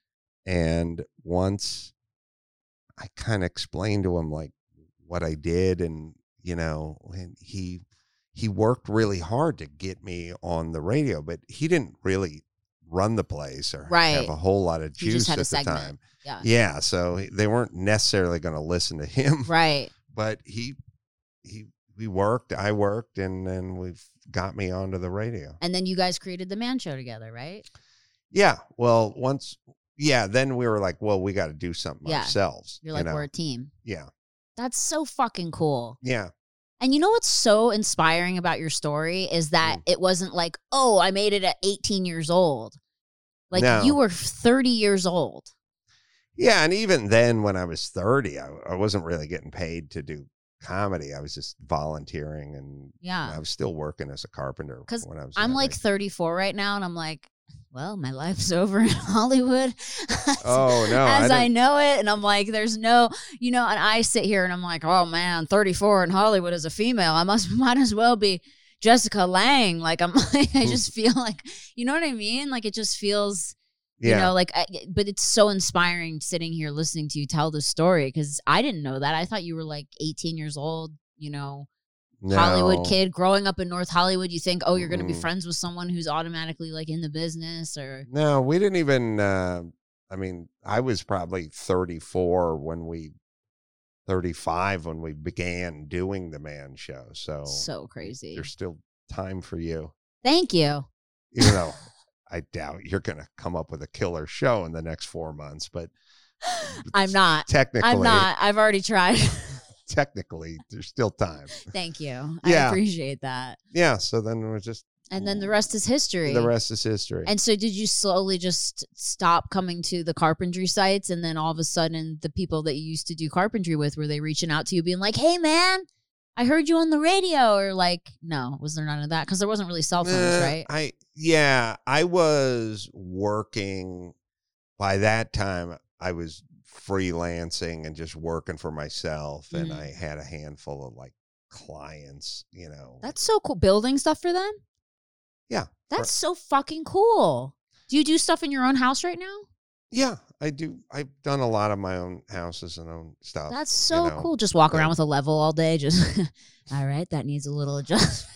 And once I kind of explained to him like what I did, and and he worked really hard to get me on the radio, but he didn't really run the place or have a whole lot of juice at the time. Yeah. So they weren't necessarily going to listen to him. Right. But we worked, I worked, and then we've got me onto the radio. And then you guys created the Man Show together, right? Yeah. Well, then we were like, well, we got to do something ourselves. You're like, we're a team. Yeah. That's so fucking cool. Yeah. And you know what's so inspiring about your story is that it wasn't like, oh, I made it at 18 years old. Like you were 30 years old. Yeah. And even then when I was 30, I wasn't really getting paid to do comedy. I was just volunteering, and I was still working as a carpenter. Because I'm like 34 right now, and I'm like, well, my life's over in Hollywood. As I know it. And I'm like, there's no, and I sit here and I'm like, oh man, 34 in Hollywood as a female, I might as well be Jessica Lange. Like, I'm like, I just feel like, you know what I mean? Like, it just feels, but it's so inspiring sitting here listening to you tell this story, because I didn't know that. I thought you were like 18 years old, Hollywood kid growing up in North Hollywood. You think, oh, you're going to be friends with someone who's automatically like in the business, or no, we didn't even, I was probably 35 when we began doing the Man Show. So crazy. There's still time for you. Thank you. Even though I doubt you're going to come up with a killer show in the next 4 months, but I'm not. Technically. I'm not. I've already tried. Technically, there's still time. Thank you. I appreciate that. Yeah. So then we're just. And then the rest is history. The rest is history. And so did you slowly just stop coming to the carpentry sites, and then all of a sudden the people that you used to do carpentry with, were they reaching out to you being like, hey man, I heard you on the radio? Or like, no, was there none of that? Because there wasn't really cell phones, right? I was working. By that time, I was freelancing and just working for myself. And I had a handful of like clients, That's so cool. Building stuff for them? Yeah. That's so fucking cool. Do you do stuff in your own house right now? Yeah, I do. I've done a lot of my own houses and own stuff. That's so cool. Just walk around with a level all day. Just, all right, that needs a little adjustment.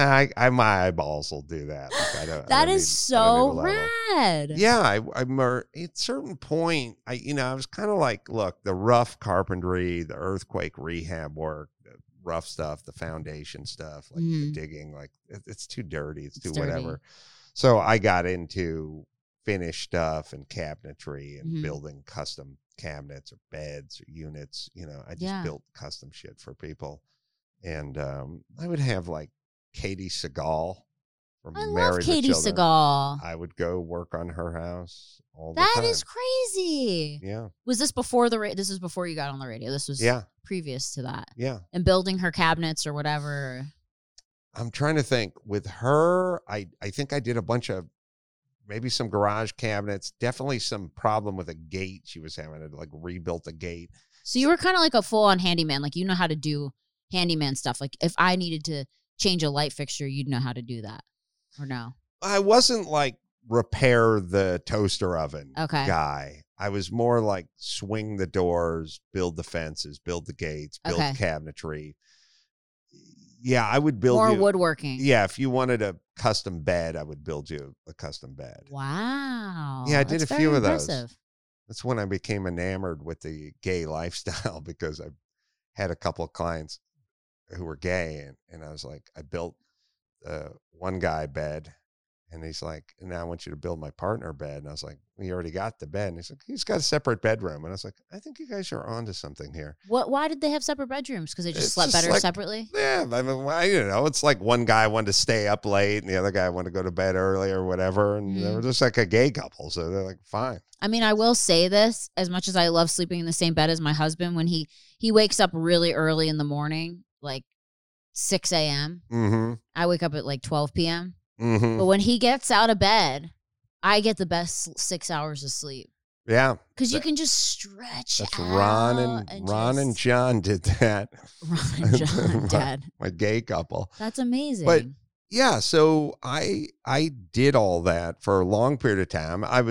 My eyeballs will do that. Like, that is so rad. Yeah, I'm at a certain point. I was kind of like, look, the rough carpentry, the earthquake rehab work, the rough stuff, the foundation stuff, like the digging, like it's too dirty. It's too dirty. Whatever. So I got into finished stuff and cabinetry and building custom cabinets or beds or units. I just built custom shit for people, and I would have like Katie Seagal from Married Katie with Children. Seagal. I would go work on her house all the time. time. That is crazy. Yeah. Was this before this was before you got on the radio? This was previous to that. Yeah. And building her cabinets or whatever. I'm trying to think. With her, I think I did a bunch of maybe some garage cabinets, definitely some problem with a gate she was having to like rebuilt a gate. So you were kind of like a full-on handyman. Like, you know how to do handyman stuff. Like, if I needed to change a light fixture, you'd know how to do that, or no? I wasn't like repair the toaster oven guy. I was more like swing the doors, build the fences, build the gates, build cabinetry. Yeah, I would build more woodworking. Yeah, if you wanted a custom bed, I would build you a custom bed. Wow. Yeah, I did a few of those. That's when I became enamored with the gay lifestyle, because I had a couple of clients who were gay, and I was like, I built one guy bed, and he's like, now I want you to build my partner bed. And I was like, well, you already got the bed. And he's like, he's got a separate bedroom. And I was like, I think you guys are onto something here. Why did they have separate bedrooms? Because they just slept better separately? Yeah, I mean, it's like one guy wanted to stay up late and the other guy wanted to go to bed early or whatever, and they were just like a gay couple, so they're like, fine. I mean, I will say this, as much as I love sleeping in the same bed as my husband, when he wakes up really early in the morning, like 6 a.m., I wake up at like 12 p.m., but when he gets out of bed, I get the best 6 hours of sleep. Yeah. Because you can just stretch That's out. Ron and John did that. Ron and John did. My gay couple. That's amazing. But yeah, so I did all that for a long period of time. I was,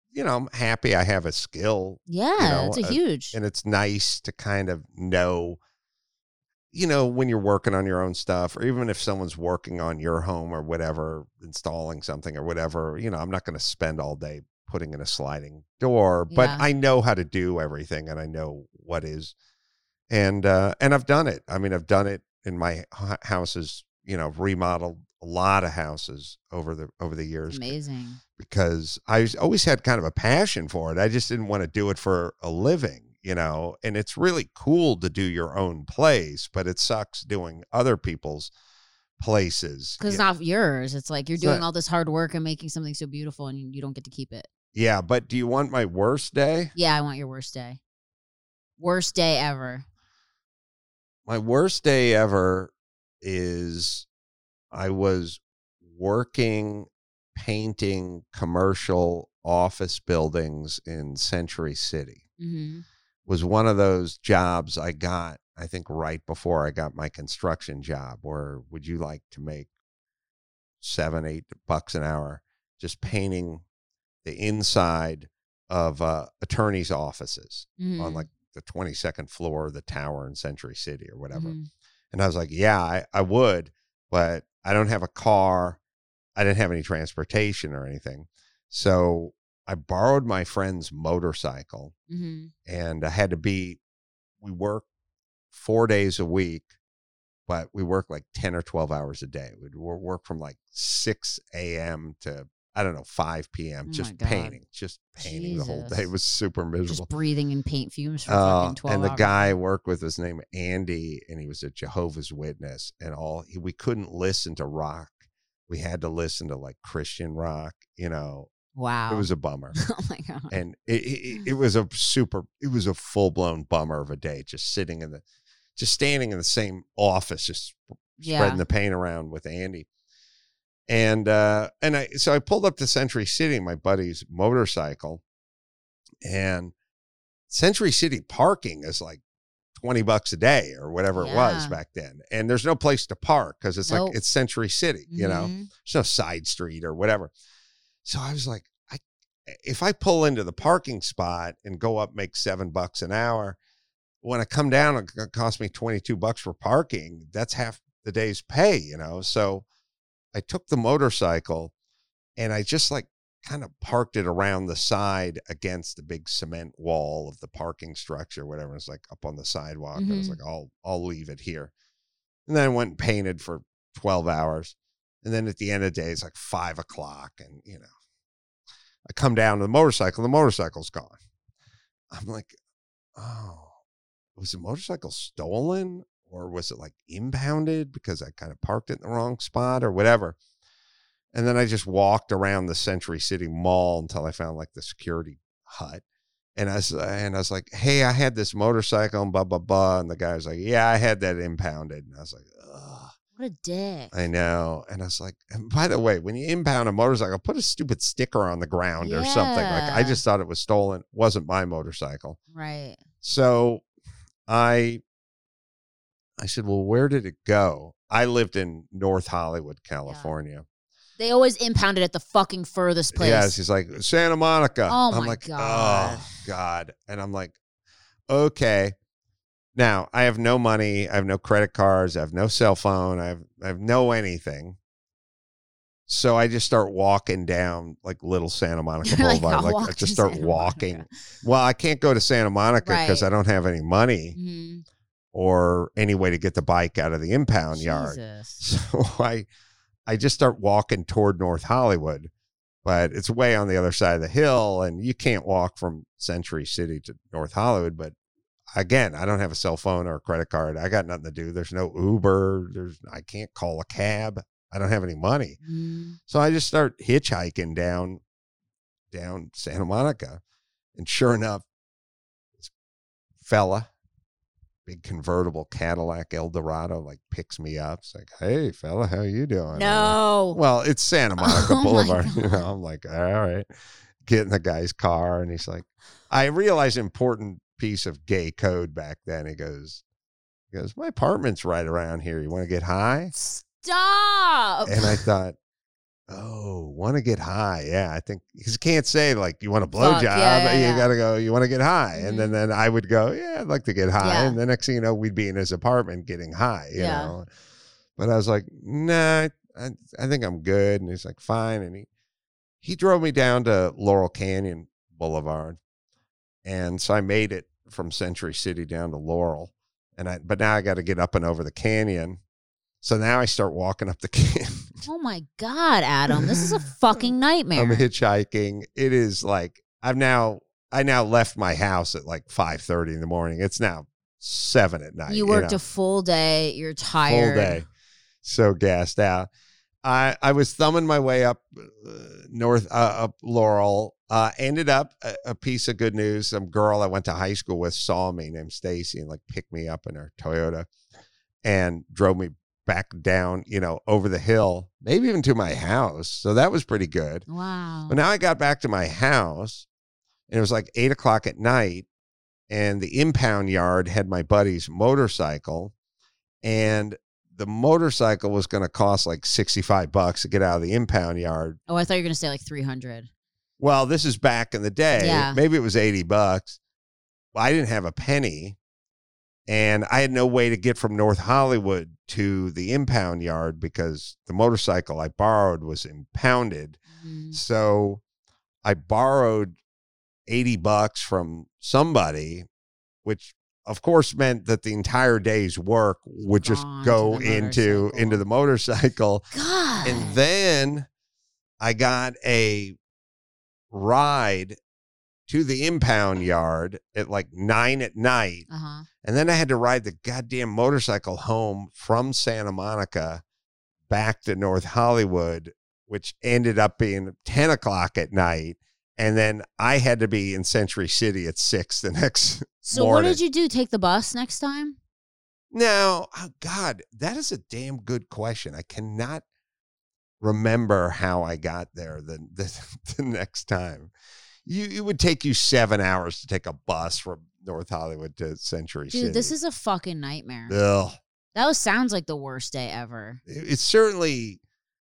I'm happy I have a skill. Yeah, it's a huge. And it's nice to kind of know, when you're working on your own stuff, or even if someone's working on your home or whatever, installing something or whatever, I'm not going to spend all day putting in a sliding door, but Yeah. I know how to do everything and I know what is. And I've done it. I mean, I've done it in my houses, remodeled a lot of houses over the years. Amazing. Because I always had kind of a passion for it. I just didn't want to do it for a living, and it's really cool to do your own place, but it sucks doing other people's places. Because it's not yours. It's like you're doing all this hard work and making something so beautiful and you don't get to keep it. Yeah, but do you want my worst day? Yeah, I want your worst day. Worst day ever. My worst day ever is I was working painting commercial office buildings in Century City. Mm-hmm. Was one of those jobs I got, I think, right before I got my construction job, where would you like to make $7-8 an hour just painting the inside of attorneys' offices on like the 22nd floor of the tower in Century City or whatever. Mm-hmm. And I was like, yeah, I would, but I don't have a car. I didn't have any transportation or anything. So I borrowed my friend's motorcycle and I had to we work 4 days a week, but we work like 10 or 12 hours a day. We'd work from like 6 a.m. to, 5 p.m. just painting Jesus. The whole day. It was super miserable. Just breathing in paint fumes for fucking 12 and the hours. guy I worked with was named Andy, and he was a Jehovah's Witness, and we couldn't listen to rock. We had to listen to like Christian rock, Wow. It was a bummer. Oh my God. And it was a full-blown bummer of a day, just standing in the same office, just spreading the paint around with Andy. And so I pulled up to Century City, my buddy's motorcycle, and Century City parking is like $20 a day or whatever it was back then. And there's no place to park because it's like, it's Century City, there's no side street or whatever. So I was like, if I pull into the parking spot and go up, make $7 an hour, when I come down, it's going to cost me $22 for parking. That's half the day's pay, So I took the motorcycle and I just like kind of parked it around the side against the big cement wall of the parking structure, whatever. It's like up on the sidewalk. I was like, I'll leave it here. And then I went and painted for 12 hours. And then at the end of the day, it's like 5 o'clock. And, I come down to the motorcycle's gone. I'm like, oh, was the motorcycle stolen? Or was it like impounded because I kind of parked it in the wrong spot or whatever? And then I just walked around the Century City Mall until I found like the security hut. And I was like, hey, I had this motorcycle and blah, blah, blah. And the guy was like, yeah, I had that impounded. And I was like, ugh. What a dick. I know. And I was like, and by the way, when you impound a motorcycle, put a stupid sticker on the ground or something. Like, I just thought it was stolen. It wasn't my motorcycle. Right. So I said, well, where did it go? I lived in North Hollywood, California. Yeah. They always impounded at the fucking furthest place. Yes, he's like, Santa Monica. Oh, I'm my like, God. Oh, God. And I'm like, okay. Now, I have no money. I have no credit cards. I have no cell phone. I have no anything. So I just start walking down like Little Santa Monica Boulevard. Like I just start walking. Well, I can't go to Santa Monica because I don't have any money. Mm-hmm. Or any way to get the bike out of the impound yard. So I just start walking toward North Hollywood, but it's way on the other side of the hill, and you can't walk from Century City to North Hollywood. But again, I don't have a cell phone or a credit card. I got nothing to do. There's no Uber. I can't call a cab. I don't have any money. So I just start hitchhiking down Santa Monica. And sure enough, this fella, big convertible Cadillac Eldorado, like picks me up. It's like, hey, fella, how you doing? No. Well, it's Santa Monica Boulevard. I'm like, all right. Get in the guy's car. And he's like, I realized an important piece of gay code back then. He goes, my apartment's right around here. You want to get high? Stop. And I thought, oh, want to get high. Yeah, I think because you can't say like you want a Fuck, blowjob. You gotta go. You want to get high, and then I would go. Yeah, I'd like to get high. Yeah. And the next thing you know, we'd be in his apartment getting high. You Yeah. know, but I was like, nah, I think I'm good. And he's like, fine. And he drove me down to Laurel Canyon Boulevard, and so I made it from Century City down to Laurel, but now I got to get up and over the canyon. So now I start walking up the canyon. Oh my God, Adam. This is a fucking nightmare. I'm hitchhiking. It is like I now left my house at like 5:30 in the morning. It's now 7 at night. You worked a full day. You're tired. Full day. So gassed out. I was thumbing my way up up Laurel. Ended up a piece of good news. Some girl I went to high school with saw me named Stacy and like picked me up in her Toyota and drove me back down, over the hill, maybe even to my house. So that was pretty good. Wow. But now I got back to my house and it was like 8:00 at night and the impound yard had my buddy's motorcycle and the motorcycle was going to cost like $65 to get out of the impound yard. Oh, I thought you were going to say like 300. Well, this is back in the day. Yeah. Maybe it was $80. Well, I didn't have a penny. And I had no way to get from North Hollywood to the impound yard because the motorcycle I borrowed was impounded. Mm. So I borrowed $80 from somebody, which of course meant that the entire day's work would just go into the motorcycle. God. And then I got a ride to the impound yard at like 9 at night. Uh-huh. And then I had to ride the goddamn motorcycle home from Santa Monica back to North Hollywood, which ended up being 10 o'clock at night. And then I had to be in Century City at 6 the next So morning. what did you do? Take the bus next time? No, oh God, that is a damn good question. I cannot remember how I got there the next time. It would take you 7 hours to take a bus from North Hollywood to Century City. Dude, this is a fucking nightmare. Ugh. That sounds like the worst day ever. It certainly,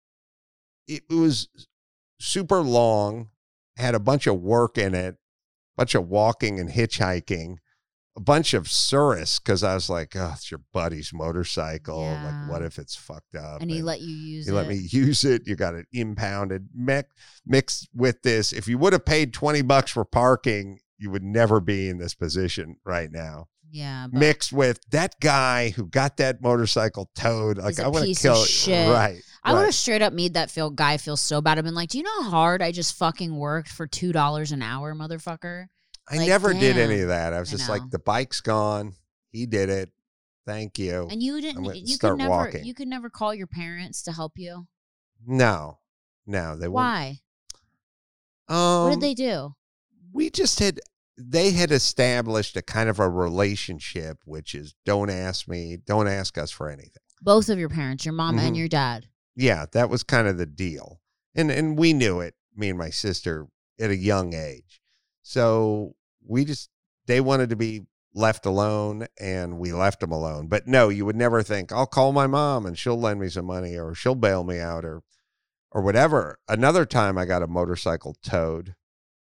it was super long, had a bunch of work in it, a bunch of walking and hitchhiking, a bunch of service because I was like, oh, it's your buddy's motorcycle. Yeah. Like, what if it's fucked up? And he let you use it. He let me use it. You got it impounded. Mixed with this, if you would have paid $20 for parking, you would never be in this position right now. Yeah. Mixed with that guy who got that motorcycle towed. Like, I want to kill it. Shit. Right. I would have straight up made that guy feel so bad. I've been like, do you know how hard I just fucking worked for $2 an hour, motherfucker? I never did any of that. I was just like, the bike's gone. He did it. Thank you. And you didn't. You could never call your parents to help you. No, they wouldn't. Why? What did they do? They had established a kind of a relationship, which is don't ask us for anything. Both of your parents, your mom and your dad. Yeah, that was kind of the deal. And we knew it, me and my sister, at a young age. So they wanted to be left alone and we left them alone. But no, you would never think, I'll call my mom and she'll lend me some money or she'll bail me out or whatever. Another time I got a motorcycle towed.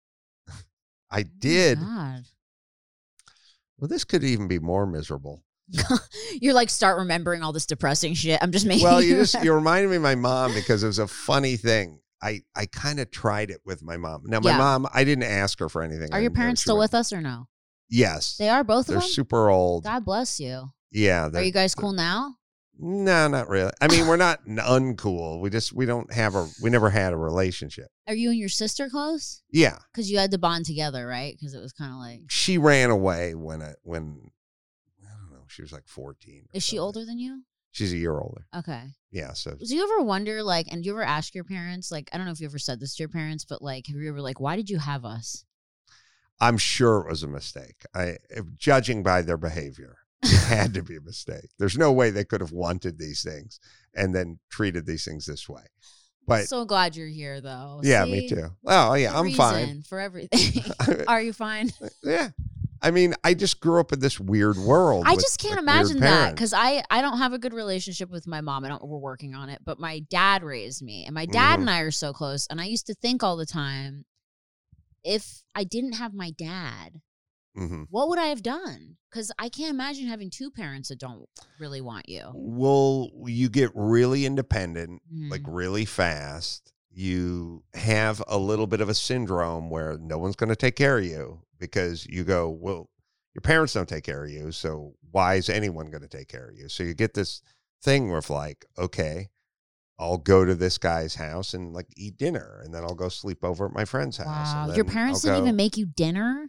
I did. Oh God. Well, this could even be more miserable. You're like, start remembering all this depressing shit. I'm just making. Well, you reminded me of my mom because it was a funny thing. I kind of tried it with my mom. Now, my mom, I didn't ask her for anything. Are your parents still with us or no? Yes. They are, both of them? They're super old. God bless you. Yeah. Are you guys cool now? No, not really. I mean, we're not uncool. We never had a relationship. Are you and your sister close? Yeah. Because you had to bond together, right? Because it was kind of like. She ran away when I don't know, she was like 14. Is she older than you? She's a year older. Okay. Yeah. So do you ever wonder, like, and do you ever ask your parents, like, I don't know if you ever said this to your parents, but like, have you ever like, why did you have us? I'm sure it was a mistake. Judging by their behavior, it had to be a mistake. There's no way they could have wanted these things and then treated these things this way. But so glad you're here, though. Yeah, See? me too. Oh, yeah, I'm fine for everything. Are you fine? Yeah. I mean, I just grew up in this weird world. I with, just can't like, imagine weird that parents. because I don't have a good relationship with my mom. We're working on it, but my dad raised me, and my dad Mhm. and I are so close. And I used to think all the time, if I didn't have my dad, Mhm. what would I have done? Because I can't imagine having two parents that don't really want you. Well, you get really independent, like Mhm. really fast. You have a little bit of a syndrome where no one's going to take care of you because you go, well, your parents don't take care of you. So why is anyone going to take care of you? So you get this thing where it's like, okay, I'll go to this guy's house and like eat dinner. And then I'll go sleep over at my friend's house. Wow. And Your then parents I'll didn't even go, make you dinner?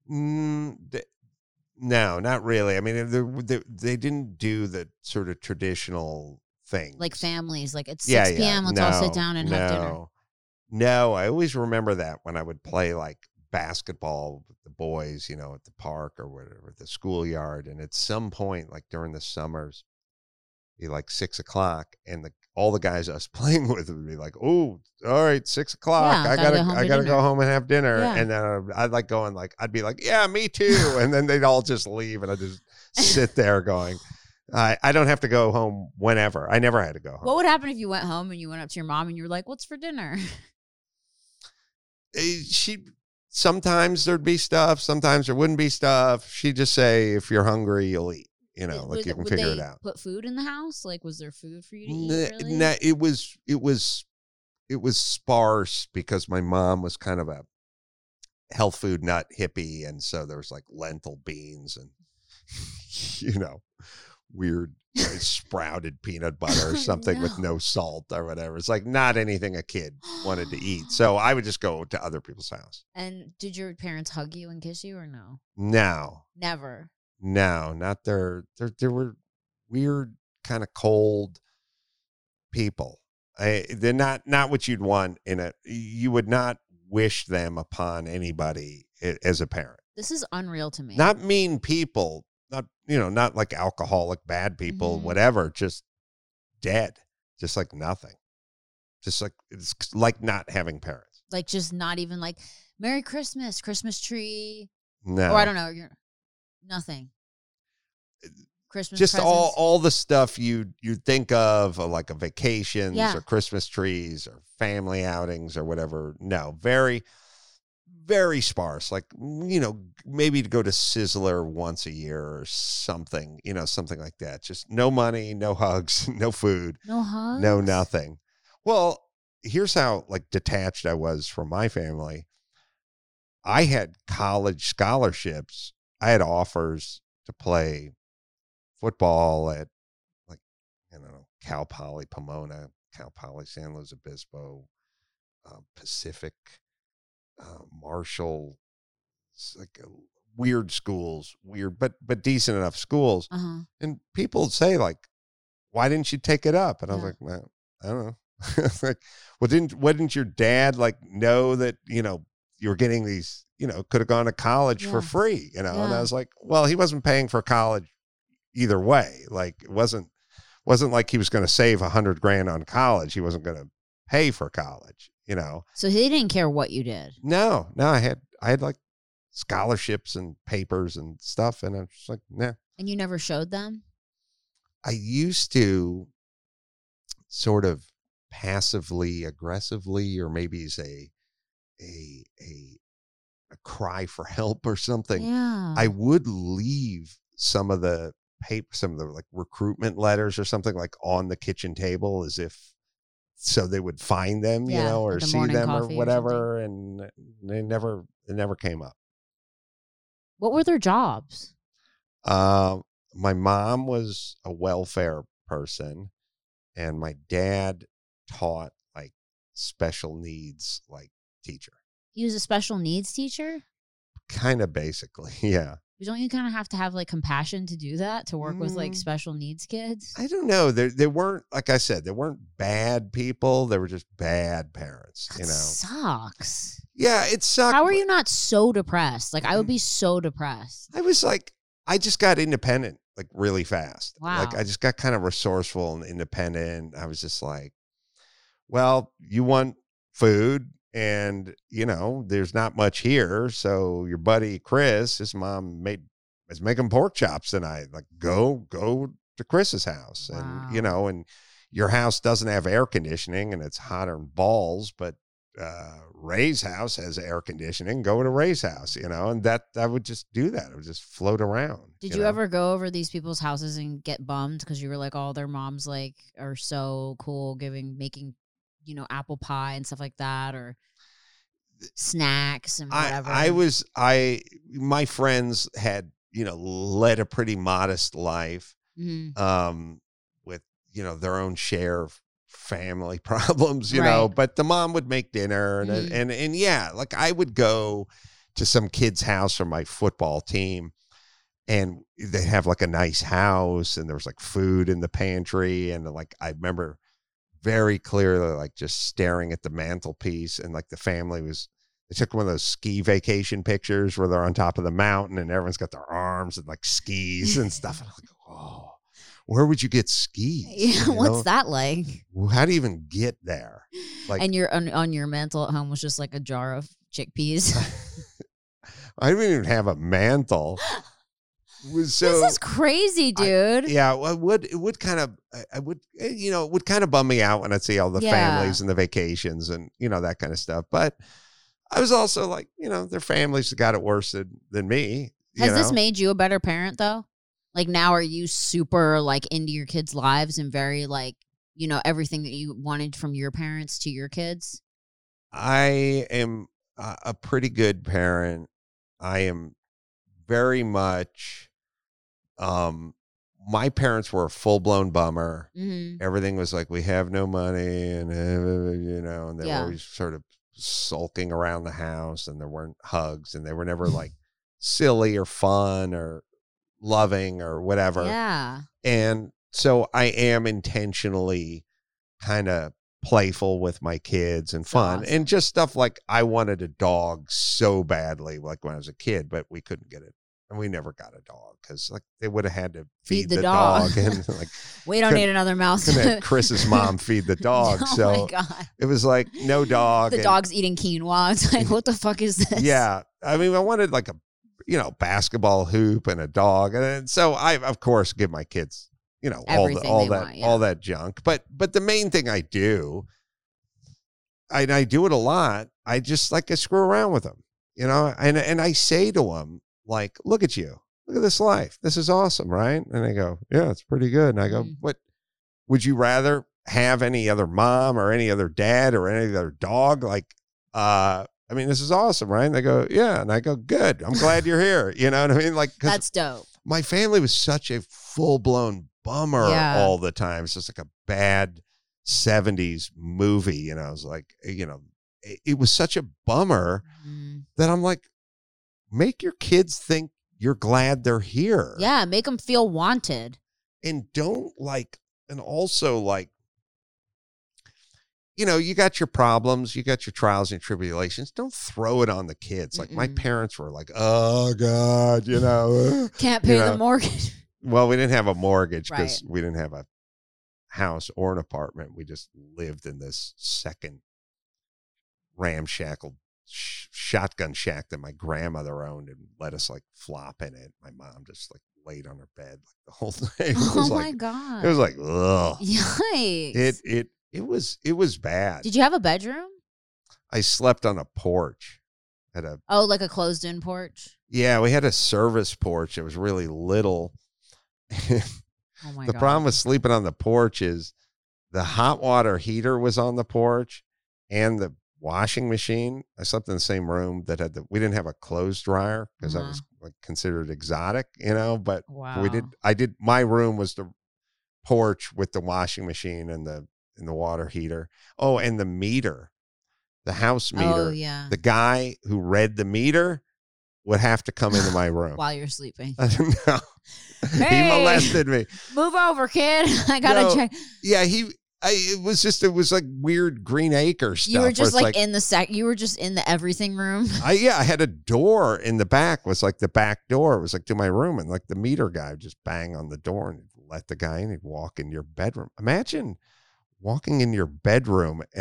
No, not really. I mean, they didn't do the sort of traditional things. Like families, like it's Yeah, 6 p.m., let's all sit No, down and have dinner. No, I always remember that when I would play like basketball with the boys, you know, at the park or whatever, the schoolyard. And at some point, like during the summers, be like 6 o'clock, and all the guys I was playing with would be like, "Oh, all right, 6 o'clock. Yeah, I gotta go home to gotta dinner." go home and have dinner." Yeah. And then I'd like going like, I'd be like, "Yeah, me too." And then they'd all just leave, and I just sit there going, I don't have to go home whenever. I never had to go home. What would happen if you went home and you went up to your mom and you were like, "What's for dinner?" Sometimes there'd be stuff, sometimes there wouldn't be stuff. She'd just say, "If you're hungry, you'll eat." You know, like you can figure it out. Put food in the house? Like, was there food for you to eat? Really? No, it was sparse because my mom was kind of a health food nut hippie, and so there was like lentil beans and you know, weird sprouted peanut butter or something with no salt or whatever. It's like not anything a kid wanted to eat. So I would just go to other people's house. And did your parents hug you and kiss you or no? No. Never. No, not there. There were weird, kind of cold people. They're not what you'd want in a. You would not wish them upon anybody as a parent. This is unreal to me. Not mean people. Not not like alcoholic bad people. Whatever. Just dead. Just like nothing. Just like it's like not having parents. Like just not even like Merry Christmas, Christmas tree. No. Or I don't know. You're nothing. Christmas just presents. all the stuff you think of like a vacations Yeah. or Christmas trees or family outings or whatever. No, very, very sparse. Like, maybe to go to Sizzler once a year or something, something like that. Just no money, no hugs, no food, No hugs? no nothing. Well, here's how like detached I was from my family. I had college scholarships. I had offers to play football at Cal Poly Pomona, Cal Poly San Luis Obispo, Pacific, Marshall. It's like weird schools, but decent enough schools. Uh-huh. And people would say like, "Why didn't you take it up?" And I was Yeah. like, "Well, I don't know." Like, well, didn't your dad like know that you were getting these, could have gone to college for free, And I Yeah. was like, well, he wasn't paying for college either way. Like it wasn't like he was going to save $100,000 on college. He wasn't going to pay for college, So he didn't care what you did. No, I had like scholarships and papers and stuff. And I'm just like, nah. And you never showed them? I used to sort of passively, aggressively, or maybe as a cry for help or something. Yeah. I would leave some of the like recruitment letters or something like on the kitchen table as if so they would find them, Yeah, or at the see morning them or coffee or whatever. And it never came up. What were their jobs? My mom was a welfare person and my dad taught like special needs, like teacher. He was a special needs teacher? Kind of basically. Yeah. Don't you kind of have to have like compassion to do that, to work with like special needs kids? I don't know. They weren't, like I said, they weren't bad people. They were just bad parents, That sucks. Yeah, it sucked. How are you not so depressed? Like I would be so depressed. I was like, I just got independent like really fast. Wow. Like I just got kind of resourceful and independent. I was just like, well, you want food and there's not much here. So your buddy Chris, his mom is making pork chops tonight. Like, go to Chris's house. Wow. And your house doesn't have air conditioning and it's hotter than balls, but Ray's house has air conditioning. Go to Ray's house, and that I would just do that. I would just float around. Did you ever go over these people's houses and get bummed because you were like, oh, their moms like are so cool making apple pie and stuff like that, or snacks and whatever? My friends had led a pretty modest life, with their own share of family problems, Right. but the mom would make dinner and yeah, like I would go to some kid's house from my football team and they have like a nice house and there was like food in the pantry. And like, I remember very clearly, like just staring at the mantelpiece and like the family they took one of those ski vacation pictures where they're on top of the mountain and everyone's got their arms and like skis and stuff. And I'm like, oh, where would you get skis? Yeah, what's that like? How do you even get there? Like, And your on your mantle at home was just like a jar of chickpeas. I didn't even have a mantle. This is crazy, dude. It would kind of bum me out when I'd see all the families and the vacations and that kind of stuff. But I was also like, their families got it worse than me. Has this made you a better parent though? Like now, are you super like into your kids' lives and very like, everything that you wanted from your parents to your kids? I am a pretty good parent. I am very much, my parents were a full-blown bummer. Mm-hmm. Everything was like, we have no money and they were always sort of sulking around the house and there weren't hugs and they were never like silly or fun or loving or whatever. Yeah. And so I am intentionally kind of playful with my kids and fun. Awesome. And just stuff like I wanted a dog so badly, like when I was a kid, but we couldn't get it. And we never got a dog because like they would have had to feed the dog. And like, we don't need another mouse. Have Chris's mom feed the dog. Oh so my God. it was like no dog. The dog's eating quinoa. It's like, what the fuck is this? Yeah. I mean, I wanted like a basketball hoop and a dog. And so I, of course, give my kids, Everything all they that, want, all that junk. But the main thing I do, I do it a lot. I just like I screw around with them, and I say to them, like, look at you, look at this life. This is awesome. Right. And they go, yeah, it's pretty good. And I go, what would you rather have any other mom or any other dad or any other dog? Like, I mean, this is awesome, right? And they go, yeah. And I go, good. I'm glad you're here. You know what I mean? Like, that's dope. My family was such a full-blown bummer all the time. It's just like a bad 70s movie. It was like, it was such a bummer that I'm like, make your kids think you're glad they're here. Yeah, make them feel wanted. And don't like, and also like, you got your problems, you got your trials and tribulations. Don't throw it on the kids. Like my parents were like, oh God, can't pay the mortgage. Well, we didn't have a mortgage because we didn't have a house or an apartment. We just lived in this second ramshackle shotgun shack that my grandmother owned and let us like flop in it. My mom just like laid on her bed like the whole day. My God. It was like, ugh. Yikes. It was bad. Did you have a bedroom? I slept on a porch. Like a closed-in porch? Yeah, we had a service porch. It was really little. Oh my God. The problem with sleeping on the porch is the hot water heater was on the porch and the washing machine. I slept in the same room that we didn't have a clothes dryer because that was like considered exotic, but wow. My room was the porch with the washing machine and the water heater. Oh, and the meter, the house meter. Oh, yeah. The guy who read the meter would have to come into my room. While you're sleeping. I don't know. Hey, he molested me. Move over, kid. I got to check. Yeah, it was like weird Green Acre stuff. You were just like in you were just in the everything room. I had a door in the back, was like the back door. It was like to my room, and like the meter guy would just bang on the door and let the guy in. He'd walk in your bedroom. Imagine walking in your bedroom and like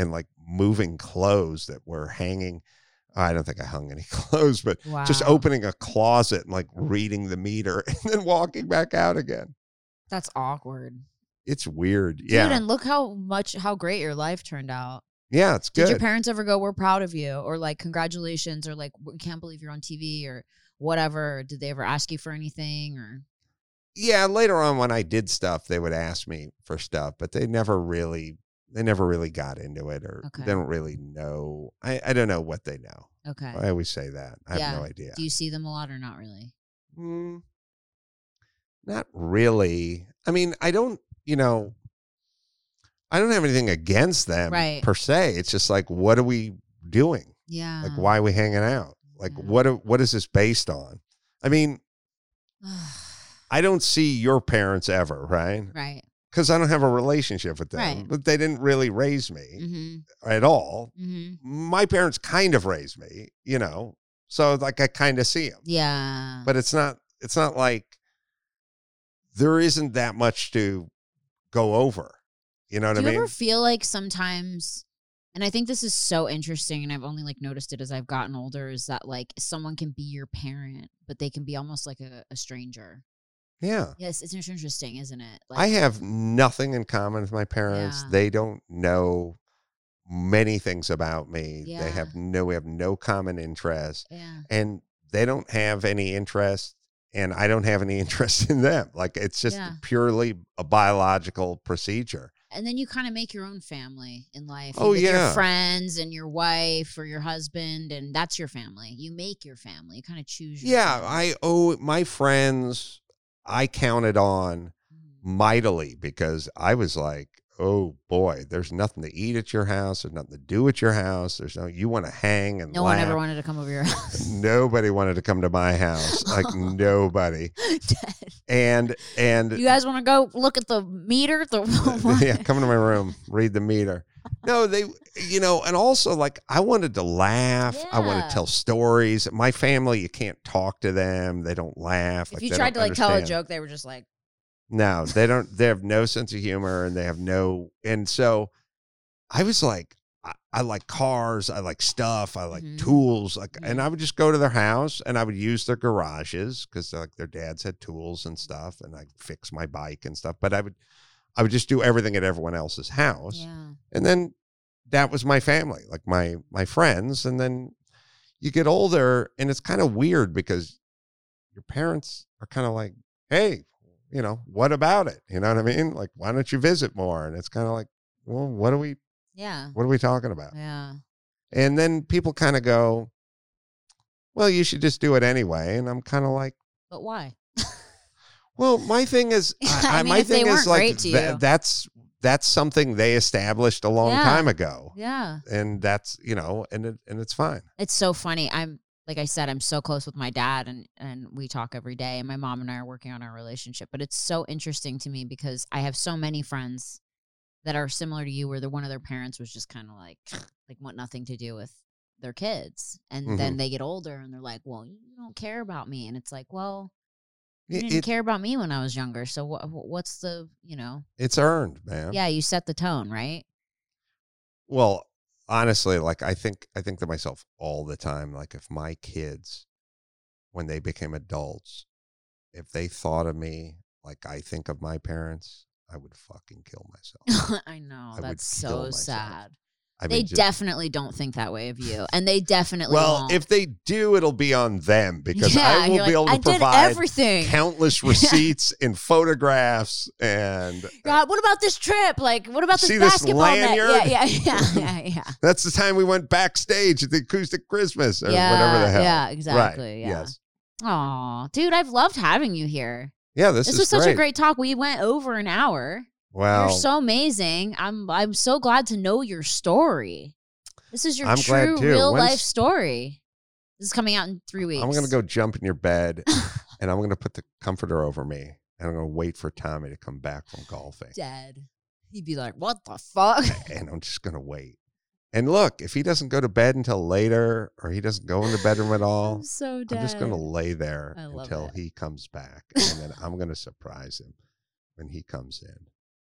moving clothes that were hanging. I don't think I hung any clothes, but just Wow. opening a closet and like reading the meter and then walking back out again. That's awkward. It's weird. Dude, Yeah. and look how great your life turned out. Yeah, it's good. Did your parents ever go, we're proud of you, or like, congratulations, or like, we can't believe you're on TV, or whatever? Or did they ever ask you for anything? Or Yeah, later on when I did stuff, they would ask me for stuff, but they never really got into it, or Okay. they don't really know. I don't know what they know. okay, I always say that. I Yeah. have no idea. do you see them a lot or not really? Not really. I mean, I don't have anything against them Right. per se. It's just like, what are we doing? Yeah. Like, why are we hanging out? Like, Yeah. what is this based on? I mean, I don't see your parents ever, right? Right. Because I don't have a relationship with them. Right. But they didn't really raise me Mm-hmm. at all. Mm-hmm. My parents kind of raised me, so like I kind of see them. Yeah. But it's not like there isn't that much to go over. You know what Do I you mean? ever feel like sometimes, and I think this is so interesting, and I've only like noticed it as I've gotten older, is that like someone can be your parent, but they can be almost like a stranger. Yeah. Yes, it's interesting, isn't it? Like, I have nothing in common with my parents. Yeah. They don't know many things about me. Yeah. We have no common interest, yeah. and they don't have any interest, and I don't have any interest in them. Like, it's just Yeah. purely a biological procedure. And then you kind of make your own family in life. Oh, With your yeah. friends and your wife or your husband, and that's your family. You make your family. You kind of choose your Yeah, family. my friends, I counted on Mhm. mightily, because I was like, oh boy, there's nothing to eat at your house. There's nothing to do at your house. You want to hang and No laugh. one ever wanted to come over your house. Nobody wanted to come to my house. Like, nobody. Dead. And You guys want to go look at the meter? yeah, come to my room, read the meter. No, they, and also like I wanted to laugh. I want Yeah. to tell stories. My family, you can't talk to them. They don't laugh. If Like, you they tried to don't like tell a understand. joke, they were just like, No, they don't. They have no sense of humor, and they have no. And so I was like, I like cars. I like stuff. I like Mhm. tools. Like, and Mhm. I would just go to their house and I would use their garages, because like their dads had tools and stuff, and I'd fix my bike and stuff. But I would just do everything at everyone else's house. yeah, And then that was my family, like my friends. And then you get older, and it's kind of weird, because your parents are kind of like, hey, what about it? You know what I mean? Like, why don't you visit more? And it's kind of like, well, what are we talking about? yeah. And then people kind of go, well, you should just do it anyway. And I'm kind of like, But why? well, my thing is, I mean, my if they thing is weren't like, great to you. that's something they established a long Yeah. time ago. Yeah. And that's, and it's fine. It's so funny. Like I said, I'm so close with my dad, and we talk every day, and my mom and I are working on our relationship. But it's so interesting to me because I have so many friends that are similar to you, where one of their parents was just kind of like want nothing to do with their kids. And then they get older and they're like, well, you don't care about me. And it's like, well, you didn't care about me when I was younger. So what's the, It's earned, man. yeah, you set the tone, right? Well, honestly, like I think to myself all the time, like if my kids, when they became adults, if they thought of me like I think of my parents, I would fucking kill myself. I know. I would That's kill so myself. sad. I They mean, just- definitely don't think that way of you. And they definitely well, won't. if they do, it'll be on them, because Yeah, I will you're be able like, to I did provide everything. countless receipts and photographs and God, what about this trip? Like, what about this See this basketball net? lanyard? Yeah. that's the time we went backstage at the Acoustic Christmas or Yeah, whatever the hell. yeah, exactly, Right. yeah. Yes. Aw, dude, I've loved having you here. Yeah, this This is was such a great talk. We went over an hour. Wow. You're so amazing. I'm so glad to know your story. This is your I'm glad true too. real When's- life story. This is coming out in 3 weeks. I'm going to go jump in your bed and I'm going to put the comforter over me and I'm going to wait for Tommy to come back from golfing. Dead. He'd be like, what the fuck? And I'm just going to wait. And look, if he doesn't go to bed until later or he doesn't go in the bedroom at all, I'm so dead. I'm just going to lay there I love until it. he comes back. And then I'm going to surprise him when he comes in.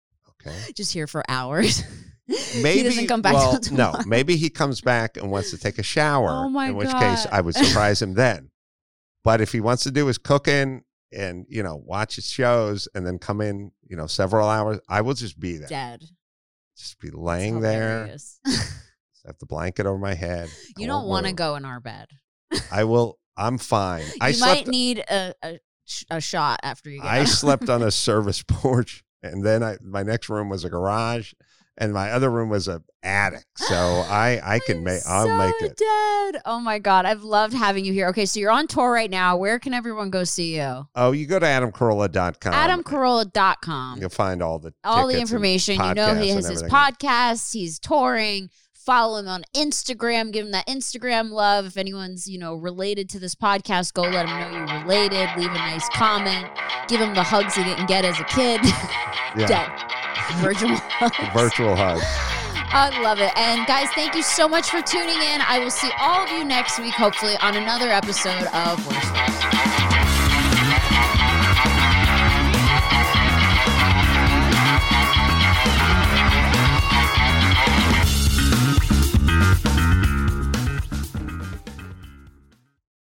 Okay. Just here for hours. Maybe he doesn't come back till tomorrow. No, maybe he comes back and wants to take a shower. Oh my in which God. case I would surprise him then. But if he wants to do his cooking and, watch his shows and then come in, several hours, I will just be there. Dead. Just be laying there. Have the blanket over my head. You don't want to go in our bed. I will. I'm fine. You might need a shot after you get I out. slept on a service porch, and then my next room was a garage, and my other room was an attic. So I'll make it. Dead. Oh my God. I've loved having you here. Okay, so you're on tour right now. Where can everyone go see you? Oh, you go to AdamCarolla.com. AdamCarolla.com. You'll find all the information. He has his podcast. He's touring. Follow him on Instagram. Give him that Instagram love. If anyone's, related to this podcast, go let him know you're related. Leave a nice comment. Give him the hugs he didn't get as a kid. Yeah. Dead. Virtual hugs. Virtual hugs. I love it. And guys, thank you so much for tuning in. I will see all of you next week, hopefully, on another episode of Worst First.